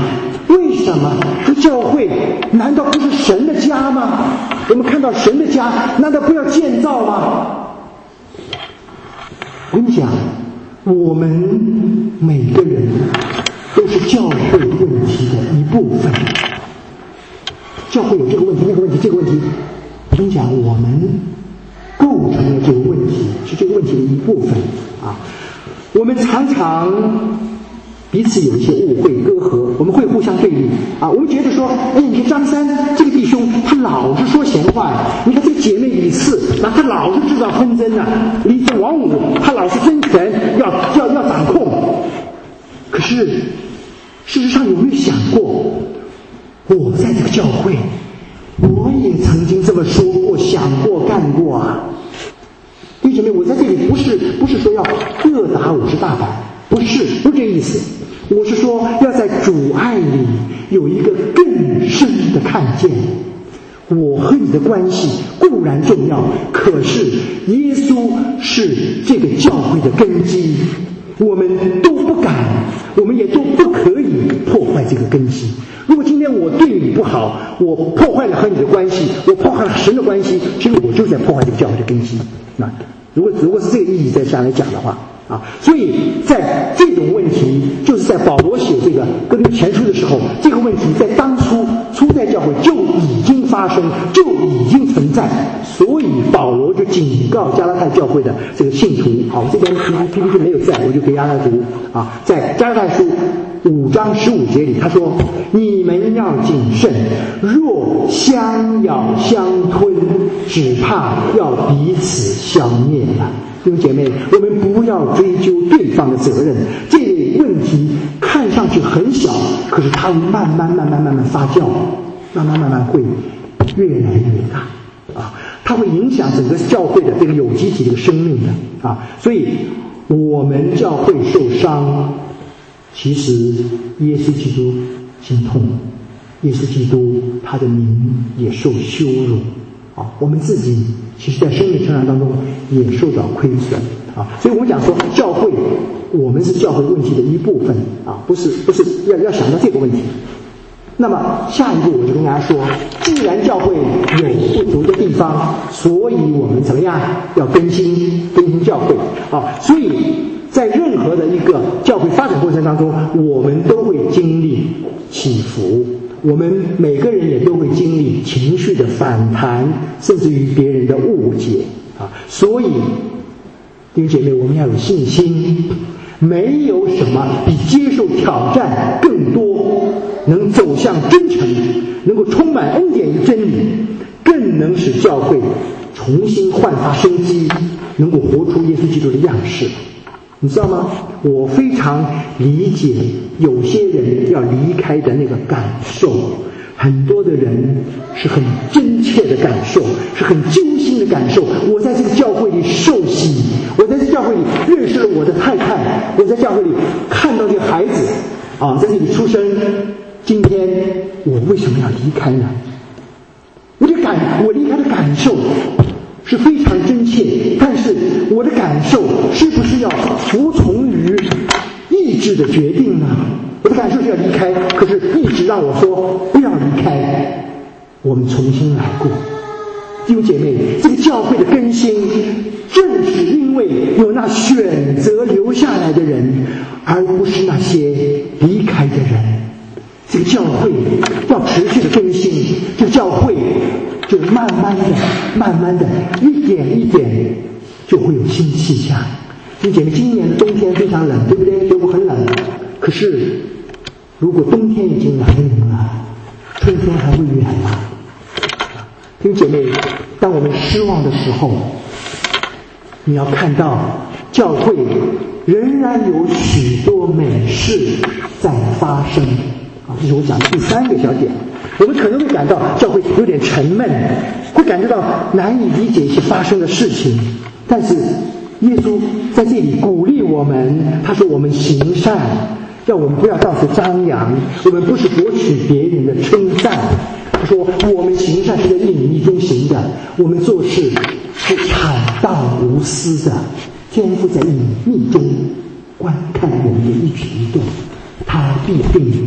为什么？这教会难道不是神的家吗？我们看到神的家，难道不要建造吗？我跟你讲，我们每个人都是教会问题的一部分。教会有这个问题、那个问题、这个问题，我跟你讲，我们构成了这个问题，是这个问题的一部分啊。我们常常彼此有一些误会、隔阂，我们会互相对立啊。我们觉得说，哎，你看张三这个弟兄，他老是说闲话呀；你看这个姐妹李四，那他老是制造纷争啊。李四王五，他老是争权，要要要掌控。可是，事实上有没有想过？我在这个教会，我也曾经这么说过、想过、干过啊。弟兄姐妹，我在这里不是不是说要各打五十大板，不是不是这意思。我是说要在主爱里有一个更深的看见。我和你的关系固然重要，可是耶稣是这个教会的根基。我们都不敢，我们也都不可以破坏这个根基。如果今天我对你不好，我破坏了和你的关系，我破坏了神的关系，其实我就在破坏这个教会的根基。那如果如果是这个意义在下来讲的话啊，所以在这种问题，就是在保罗写这个哥林多前书的时候，这个问题在当初初代教会就已经发生，就已经存在，所以保罗就警告加拉太教会的这个信徒。好，我这边 P P T 没有在，我就给大家读啊，在加拉太书五章十五节里，他说：“你们要谨慎，若相咬相吞，只怕要彼此消灭了。”弟兄姐妹，我们不要追究对方的责任。这个问题看上去很小，可是它会慢慢、慢慢、慢慢发酵，慢慢、慢慢会越来越大啊！它会影响整个教会的这个有机体这个生命的啊！所以，我们教会受伤，其实耶稣基督心痛，耶稣基督他的名也受羞辱啊！我们自己其实在生命成长当中也受到亏损啊！所以我们讲说，教会我们是教会问题的一部分啊，不是不是要要想到这个问题。那么下一步我就跟大家说，既然教会有不足的地方，所以我们怎么样要更新更新教会啊！所以在任何的一个教会发展过程当中，我们都会经历起伏，我们每个人也都会经历情绪的反弹，甚至于别人的误解啊！所以弟兄姐妹，我们要有信心，没有什么比接受挑战更多，能走向真诚，能够充满恩典与真理，更能使教会重新焕发生机，能够活出耶稣基督的样式。你知道吗？我非常理解有些人要离开的那个感受，很多的人是很真切的感受，是很揪心的感受。我在这个教会里受洗，我在这个教会里认识了我的太太，我在教会里看到这个孩子啊，在这里出生。今天我为什么要离开呢？我的感，我离开的感受是非常真切，但是我的感受是不是要服从于意志的决定呢？我的感受是要离开，可是意志让我说不要离开，我们重新来过。弟兄姐妹，这个教会的更新正是因为有那选择留下来的人，而不是那些离开的人。这个教会要持续的更新，这个教会就慢慢的、慢慢的、一点一点就会有新气象。弟兄姐妹，今年的冬天非常冷，对不对？德国很冷，可是如果冬天已经来临了，春天还会远吗？弟兄姐妹，当我们失望的时候，你要看到教会仍然有许多美事在发生啊！这是我讲的第三个小点。我们可能会感到教会有点沉闷，会感觉到难以理解一些发生的事情，但是耶稣在这里鼓励我们，他说我们行善，让我们不要到处张扬，我们不是博取别人的称赞。他说我们行善是在隐秘中行的，我们做事是坦荡无私的，天父在隐秘中观看我们的一举一动，他必定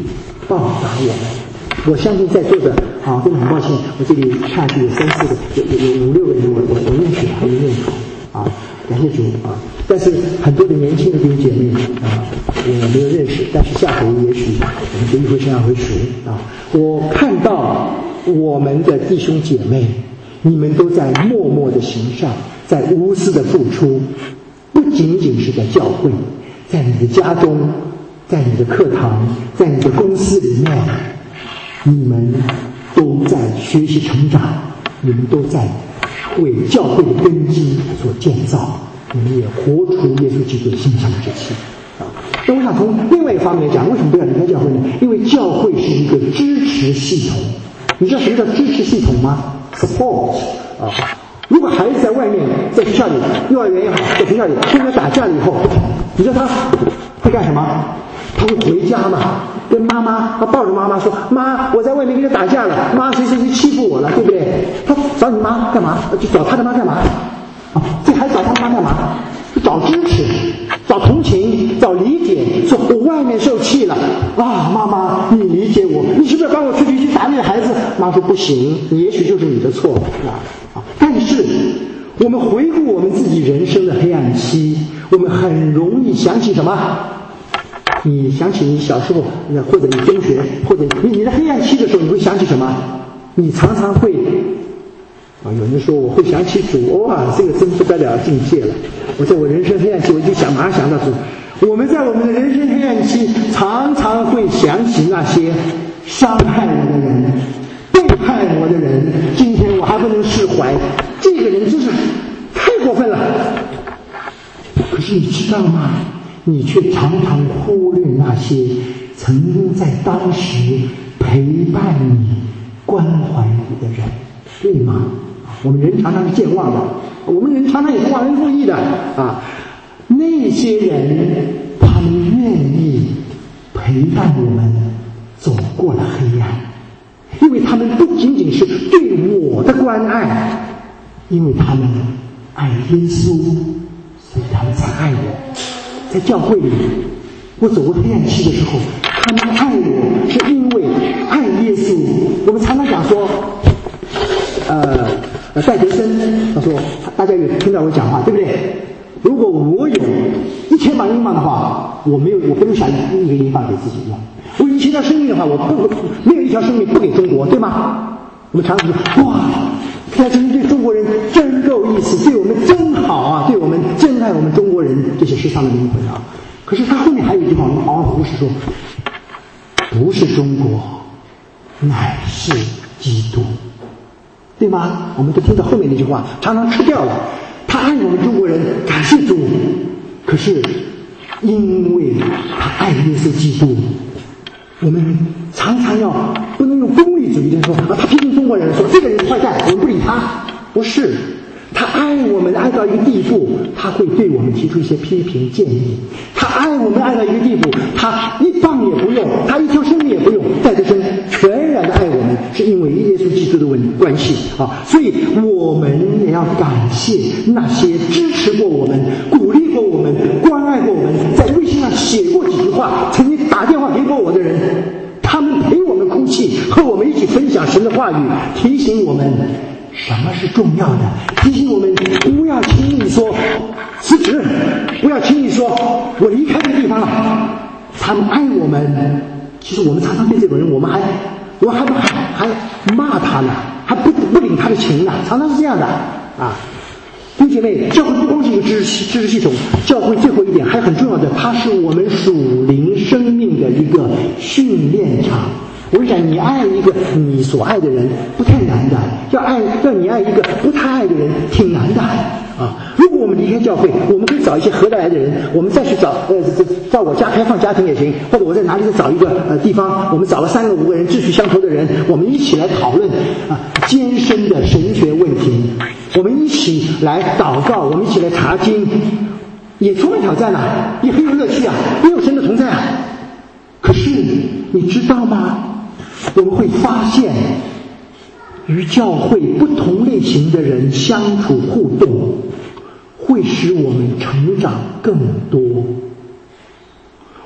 报答我们。我相信在座的啊，真的很抱歉，我这里看是有三四个，有有有五六个人，我我我认识，还有认识啊，感谢主啊！但是很多的年轻的弟兄姐妹啊，我没有认识，但是下回也许我们这一回生会熟啊。我看到我们的弟兄姐妹，你们都在默默的行善，在无私的付出，不仅仅是在教会，在你的家中，在你的课堂，在你的公司里面，你们都在学习成长，你们都在为教会的根基所建造，你们也活出耶稣基督的馨香之气啊！那我想从另外一方面来讲，为什么不要离开教会呢？因为教会是一个支持系统。你知道什么叫支持系统吗？ Support 啊！如果孩子在外面，在学校里，幼儿园也好，在学校里跟人打架了以后，你知道他会干什么？他会回家嘛，跟妈妈，他抱着妈妈说：“妈，我在外面跟人打架了，妈谁谁谁欺负我了，对不对？”他找你妈干嘛？就找他的妈干嘛？啊，这还找他妈干嘛？找支持，找同情，找理解。说我外面受气了啊，妈妈，你理解我，你是不是帮我出去去打那个孩子？妈说不行，也许就是你的错啊啊！但是我们回顾我们自己人生的黑暗期，我们很容易想起什么？你想起你小时候，或者你中学，或者你你在黑暗期的时候，你会想起什么？你常常会啊，有人说我会想起主，哇，这个真不得了境界了。我在我人生黑暗期，我就想马上想到主。我们在我们的人生黑暗期，常常会想起那些伤害我的人、背叛我的人，今天我还不能释怀，这个人真是太过分了。可是你知道吗？你却常常忽略那些曾经在当时陪伴你、关怀你的人，对吗？我们人常常是健忘的，我们人常常也是忘恩负义的啊。那些人，他们愿意陪伴我们走过了黑暗，因为他们不仅仅是对我的关爱，因为他们爱耶稣，所以他们才爱我。在教会里，我走过黑暗期的时候，他们爱我是因为爱耶稣。我们常常讲说，呃，戴德森他说，大家有听到我讲话对不对？如果我有一千万英镑的话，我没有，我不能想一个英镑给自己用。我有一千条生命的话，我不没有一条生命不给中国，对吗？我们常常说，哇，那真是对中国人真够意思，对我们真好啊，对我们真爱我们中国人这些世上的灵魂啊。可是他后面还有一句话，我们好好忽视说，不是中国，乃是基督，对吗？我们都听到后面那句话，常常吃掉了。他爱我们中国人，感谢主，可是因为他爱耶稣基督，我们常常要不能用功利主义的说啊，他批评中国人说这个人坏蛋，我们不理他。不是，他爱我们爱到一个地步，他会对我们提出一些批评建议。他爱我们爱到一个地步，他一磅也不用，他一条生命也不用，戴德生全然的爱我们，是因为耶稣基督的关系啊。所以我们也要感谢那些支持过我们、鼓励过我们、关爱过我们，在微信上写过几句话、曾经打电话给过我的人，他们陪我们哭泣，和我们一起分享神的话语，提醒我们什么是重要的，提醒我们不要轻易说辞职，不要轻易说我离开这个地方了。他们爱我们，其实我们常常对这种人，我们还我们还不还还骂他呢，还不不领他的情呢，常常是这样的啊。弟兄姐妹，教会不光是一个知识知识系统，教会最后一点还很重要的，它是我们属灵生命的一个训练场。我跟你讲，你爱一个你所爱的人不太难的，要爱要你爱一个不太爱的人挺难的啊。如果我们离开教会，我们可以找一些合得来的人，我们再去找呃到我家开放家庭也行，或者我在哪里再找一个呃地方，我们找了三个五个人志趣相投的人，我们一起来讨论啊艰深的神学问题，我们一起来祷告，我们一起来查经，也充满挑战啊，也很有乐趣啊，也有神的同在啊。可是你知道吗？我们会发现，与教会不同类型的人相处互动，会使我们成长更多。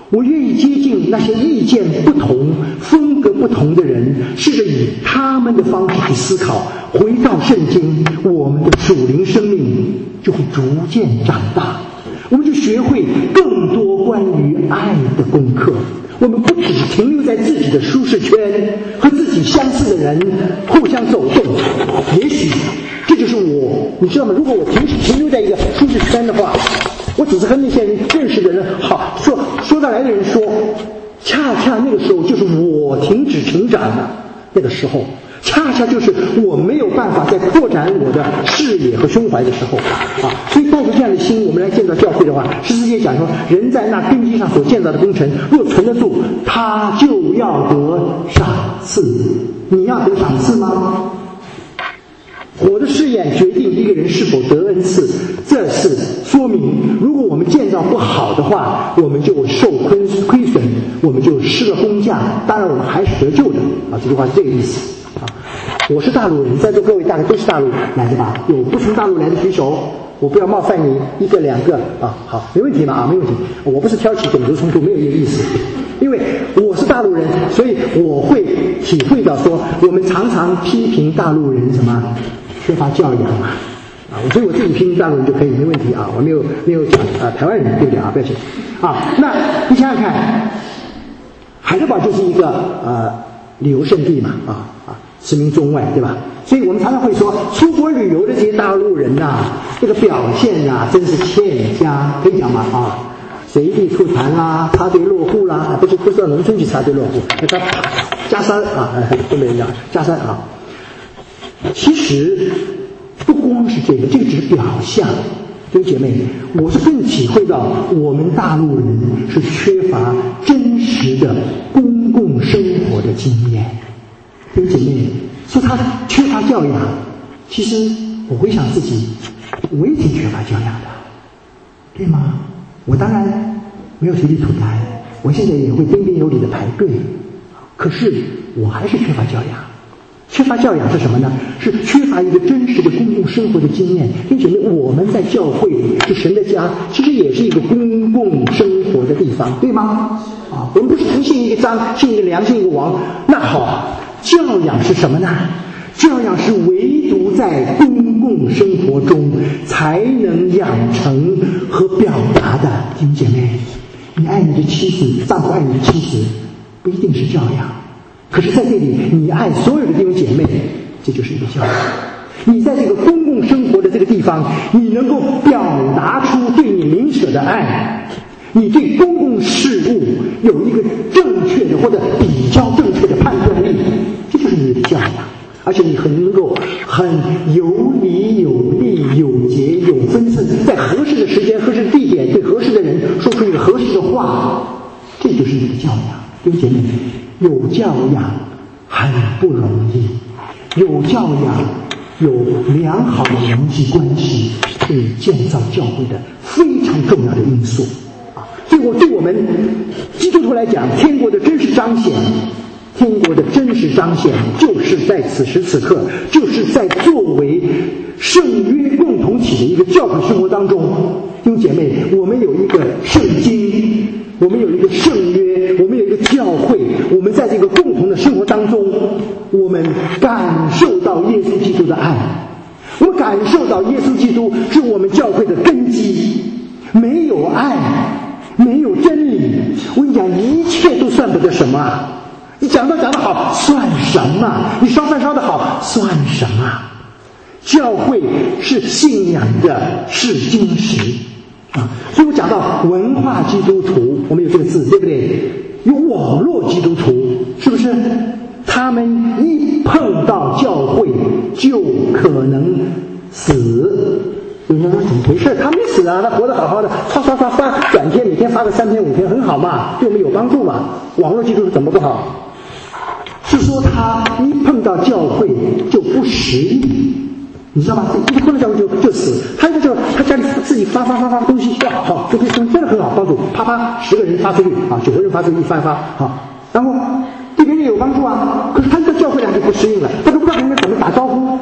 我愿意接近那些意见不同、风格不同的人，试着以他们的方式去思考。回到圣经，我们的属灵生命就会逐渐长大，我们就学会更多关于爱的功课。我们不只是停留在自己的舒适圈，和自己相似的人互相走动。也许这就是我，你知道吗？如果我停停留在一个舒适圈的话，我只是和那些人认识的人好说说得来的人说，恰恰那个时候就是我停止成长的那个时候，恰恰就是我没有办法再扩展我的视野和胸怀的时候啊！所以带着这样的心，我们来建造教会的话，十四节讲说，人在那根基上所建造的工程，若存得住，他就要得赏赐。你要得赏赐吗？我的试验决定一个人是否得恩赐，这是说明，如果我们建造不好的话，我们就受亏亏损，我们就失了工价。当然，我们还是得救的啊！这句话是这个意思啊。我是大陆人，在座各位大概都是大陆来的吧？有不从大陆来的举手，我不要冒犯你一个两个啊，好，没问题嘛啊，没问题。我不是挑起种族冲突，没有这个意思。因为我是大陆人，所以我会体会到说，我们常常批评大陆人什么缺乏教养嘛，啊，所以我自己批评大陆人就可以，没问题啊，我没有没有讲啊台湾人，对不对啊？不要紧啊。那你想想看，海德堡就是一个呃旅游胜地嘛，啊啊，驰名中外，对吧？所以我们常常会说，出国旅游的这些大陆人呐、啊，这个表现啊，真是欠佳，可以讲吗？啊。随地吐痰啦，插队落户啦，不是不是到农村去插队落户，那他加山啊，都没人讲加山啊。其实不光是这个，这个只是表象。各位姐妹，我是更体会到我们大陆人是缺乏真实的公共生活的经验。各位姐妹，说他缺乏教养，其实我回想自己，我也挺缺乏教养的，对吗？我当然没有随地吐痰，我现在也会彬彬有礼的排队，可是我还是缺乏教养。缺乏教养是什么呢？是缺乏一个真实的公共生活的经验。并且我们在教会里是神的家，其实也是一个公共生活的地方，对吗？啊，我们不是不信一个张，信一个梁，信一个王。那好，教养是什么呢？教养是唯独在公共生活中才能养成和表达的。弟兄姐妹，你爱你的妻子，丈夫爱你的妻子，不一定是教养。可是在这里，你爱所有的弟兄姐妹，这就是一个教养。你在这个公共生活的这个地方，你能够表达出对你邻舍的爱，你对公共事务有一个正确的或者比较正确的判断力，这就是你的教养。而且你很能够很有理有利有节有分寸，在合适的时间合适的地点对合适的人说出一个合适的话，这就是你的教养。弟兄姐妹，有教养很不容易，有教养有良好的人际关系是建造教会的非常重要的因素啊！所以我对我们基督徒来讲，天国的真实彰显天国的真实彰显就是在此时此刻，就是在作为圣约共同体的一个教会生活当中。弟兄姐妹，我们有一个圣经，我们有一个圣约，我们有一个教会，我们在这个共同的生活当中，我们感受到耶稣基督的爱，我们感受到耶稣基督是我们教会的根基。没有爱，没有真理，我跟你讲，一切都算不得什么啊！你讲得讲得好，算什么？你烧饭烧得好，算什么？教会是信仰的试金石啊！所以我讲到文化基督徒，我们有这个字，对不对？有网络基督徒，是不是？他们一碰到教会就可能死。有人说怎么回事？他没死啊，他活得好好的，刷刷刷发短篇，每天发个三篇五篇，很好嘛，对我们有帮助嘛。网络基督徒怎么不好？是说他一碰到教会就不实力，你知道吗？一碰到教会就就死。他就他家里自己发发发发东西，哇，好，这个真的很好，帮助，啪啪十个人发出去啊，九个人发出去，发一发好，然后对别人有帮助啊。可是他在教会里就不适应了，他都不知道跟人怎么打招呼，我都不知道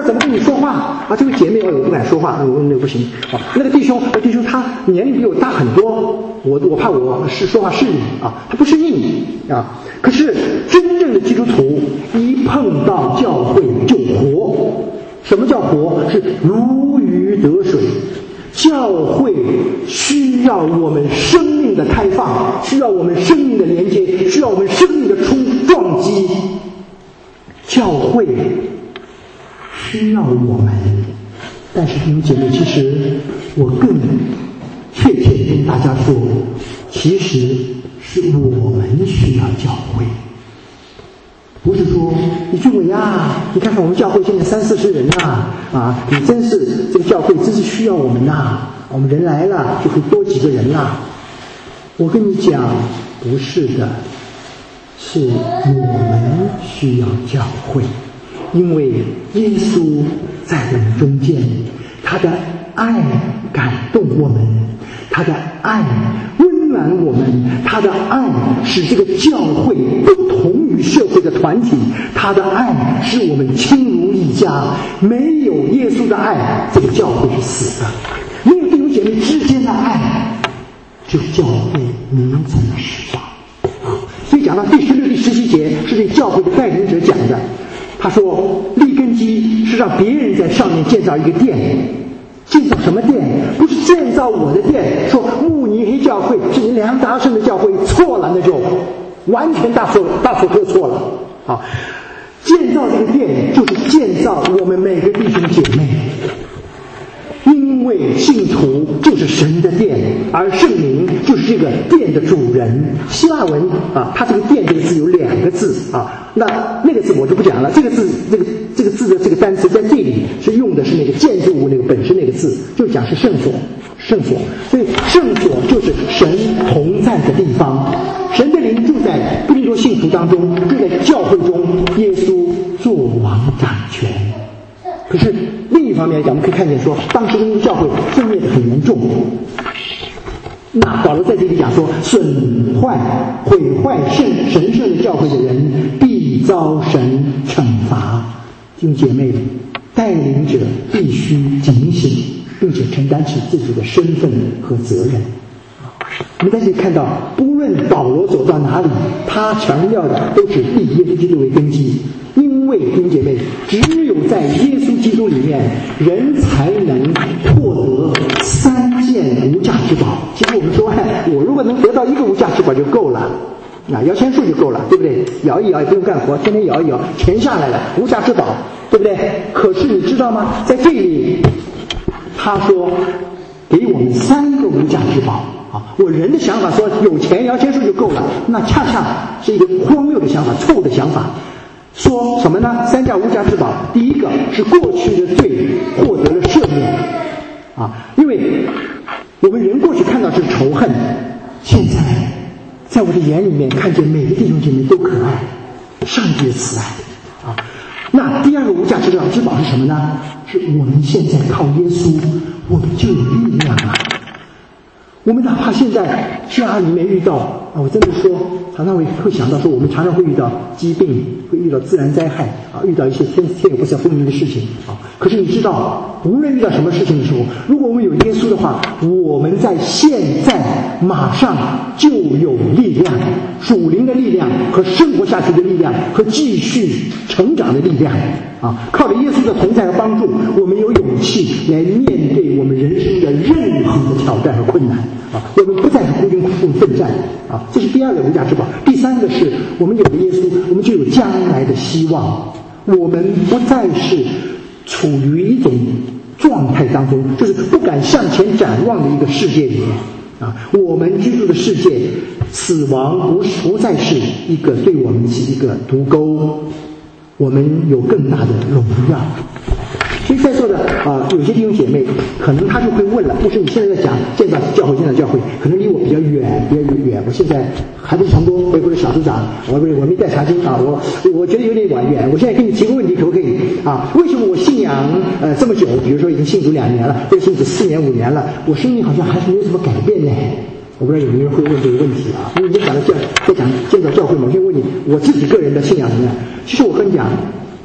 怎么跟你说话啊？这位姐妹哦，我不敢说话，我那个不行啊。那个弟兄，弟兄他年龄比我大很多，我我怕我是说话是你啊，他不适应你啊。可是真正的基督徒一碰到教会就活，什么叫活？是如鱼得水。教会需要我们生命的开放，需要我们生命的连接，需要我们生命的冲撞击。教会需要我们，但是弟兄姐妹，其实我更确切地跟大家说，其实是我们需要教会。不是说你俊伟啊，你看看我们教会现在三四十人呐，啊，你真是这个教会真是需要我们呐，我们人来了就会多几个人啦。我跟你讲，不是的，是我们需要教会，因为耶稣在我们中间，他的爱感动我们，他的爱温暖我们，他的爱使这个教会不同于社会的团体，他的爱使我们亲如一家。没有耶稣的爱，这个教会是死的；没有弟兄姐妹之间的爱，这个教会名存实亡啊。所以讲到第十六、第十七节是对教会的带领者讲的，他说立根基是让别人在上面建造一个殿。建造什么殿？不是建造我的殿，说慕尼黑教会是梁达胜的教会，错了，那就完全大错大错特错了啊！建造这个殿就是建造我们每个弟兄姐妹，因为信徒就是神的殿，而圣灵就是这个殿的主人。希腊文啊，它这个殿这个字有两个字啊，那那个字我就不讲了。这个字，这个这个字的这个单词在这里是用的是那个建筑物那个本身那个字，就讲是圣所，圣所。所以圣所就是神同在的地方，神的灵住在哥林多信徒当中，住在教会中，耶稣作王掌权。可是另一方面来讲，我们可以看见说，当时的教会分裂得很严重。那保罗在这里讲说，损坏、毁坏圣神圣的教会的人，必遭神惩罚。弟兄姐妹，带领者必须警醒，并且承担起自己的身份和责任。我们在这里看到，不论保罗走到哪里，他强调的都是以耶稣基督为根基。因为弟兄姐妹，只有在耶稣基督里面，人才能获得三件无价之宝。其实我们说，我如果能得到一个无价之宝就够了，啊，摇钱树就够了，对不对？摇一摇也不用干活，天天摇一摇，钱下来了，无价之宝，对不对？可是你知道吗？在这里，他说给我们三个无价之宝。啊，我人的想法说有钱摇钱树就够了，那恰恰是一个荒谬的想法，错误的想法。说什么呢？三件无价之宝，第一个是过去的罪获得了赦免啊，因为我们人过去看到是仇恨，现在在我的眼里面看见每个弟兄姐妹都可爱，上帝的慈爱啊。那第二个无价之宝之宝是什么呢？是我们现在靠耶稣，我们就有力量了。我们哪怕现在家里面遇到啊，我真的说，常常会会想到说，我们常常会遇到疾病，会遇到自然灾害啊，遇到一些天天有不测风云的事情啊。可是你知道，无论遇到什么事情的时候，如果我们有耶稣的话，我们在现在马上就有力量，属灵的力量和生活下去的力量和继续成长的力量啊。靠着耶稣的同在和帮助，我们有勇气来面对我们人生的任何的挑战和困难。啊，我们不再是孤军奋奋战啊，这是第二个无价之宝。第三个是我们有了耶稣，我们就有将来的希望。我们不再是处于一种状态当中，就是不敢向前展望的一个世界里面啊。我们居住的世界，死亡不不再是一个对我们是一个毒钩，我们有更大的荣耀。所以在座的啊、呃，有些弟兄姐妹，可能他就会问了，不是你现在在讲建造教会，建造教会，可能离我比较远，比较远。我现在还不是成功，我也不是小组长，我不是我没带查经啊，我我觉得有点晚远。我现在跟你提个问题，可不可以啊？为什么我信仰呃这么久，比如说已经信主两年了，或者信主四年五年了，我生命好像还是没有什么改变呢？我不知道有没有人会问这个问题啊？因为你讲到这样，在讲建造教会嘛，我先问你，我自己个人的信仰怎么样？其实我跟你讲。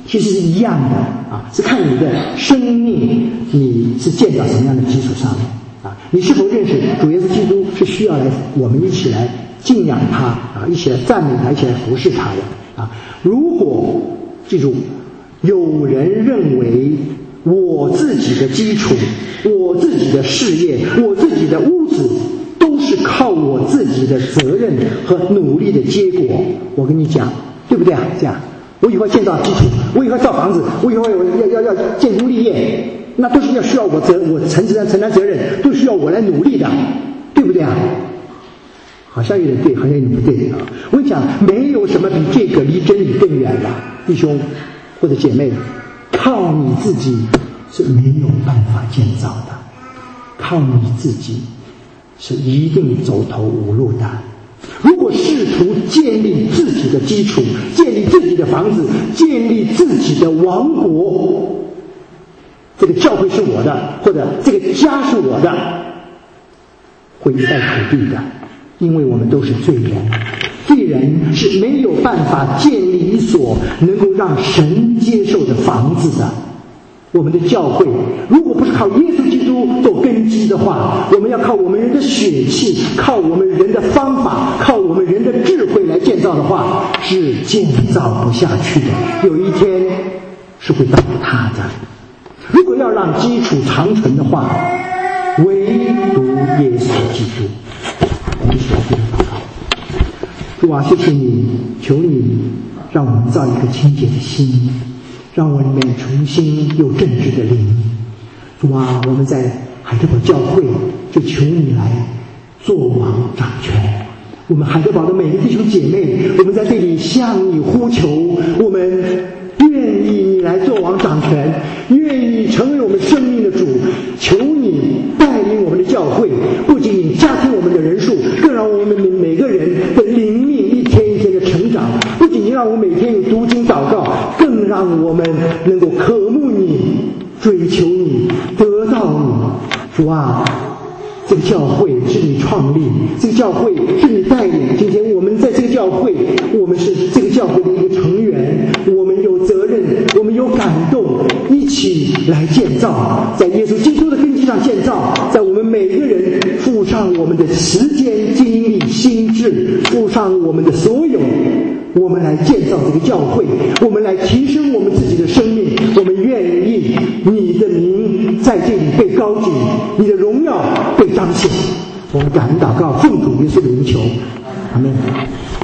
其实是一样的啊，是看你的生命你是建造什么样的基础上面啊，你是否认识主耶稣基督是需要来我们一起来敬仰他啊，一起来赞美他，一起来服侍他的啊。如果记住，有人认为我自己的基础，我自己的事业，我自己的屋子都是靠我自己的责任和努力的结果，我跟你讲，对不对啊？这样，我以后建造基础，我以后造房子，我以后要要要建功立业，那都是要需要我责我承担承担责任，都需要我来努力的，对不对啊？好像有点对，好像有点不对啊！我跟你讲，没有什么比这个离真理更远了，弟兄或者姐妹，靠你自己是没有办法建造的，靠你自己是一定走投无路的。如果试图建立自己的基础，建立自己的房子，建立自己的王国，这个教会是我的，或者这个家是我的，会一败涂地的。因为我们都是罪人，罪人是没有办法建立一所能够让神接受的房子的。我们的教会如果不是靠耶稣基督做根基的话，我们要靠我们人的血气，靠我们人的方法，靠我们人的智慧来建造的话，是建造不下去的，有一天是会倒塌的。如果要让基础长存的话，唯独耶稣基督。我们一起来祷告。主啊，谢谢你，求你让我们造一个清洁的心，让我里面重新有正直的灵。主啊，我们在海德堡教会就求你来做王掌权。我们海德堡的每个弟兄姐妹，我们在这里向你呼求，我们愿意你来做王掌权，愿意成为我们生命的主。求你带领我们的教会，不仅仅加添我们的人数，更让我们每个人的灵命一天一天的成长。不仅仅让我们每天有读经祷告，更让我们能够渴慕你，追求你，得到你。主啊，这个教会是你创立，这个教会是你带领。今天我们在这个教会，我们是这个教会的一个成员，我们有责任，我们有感动，一起来建造，在耶稣基督的根基上建造，在我们每个人付上我们的时间、精力、心智，付上我们的所有，我们来建造这个教会，我们来提升我们自己的生命。我们愿意你的名在这里被高举，你的荣耀被彰显。我们感恩祷告，奉主耶稣的名求，阿们。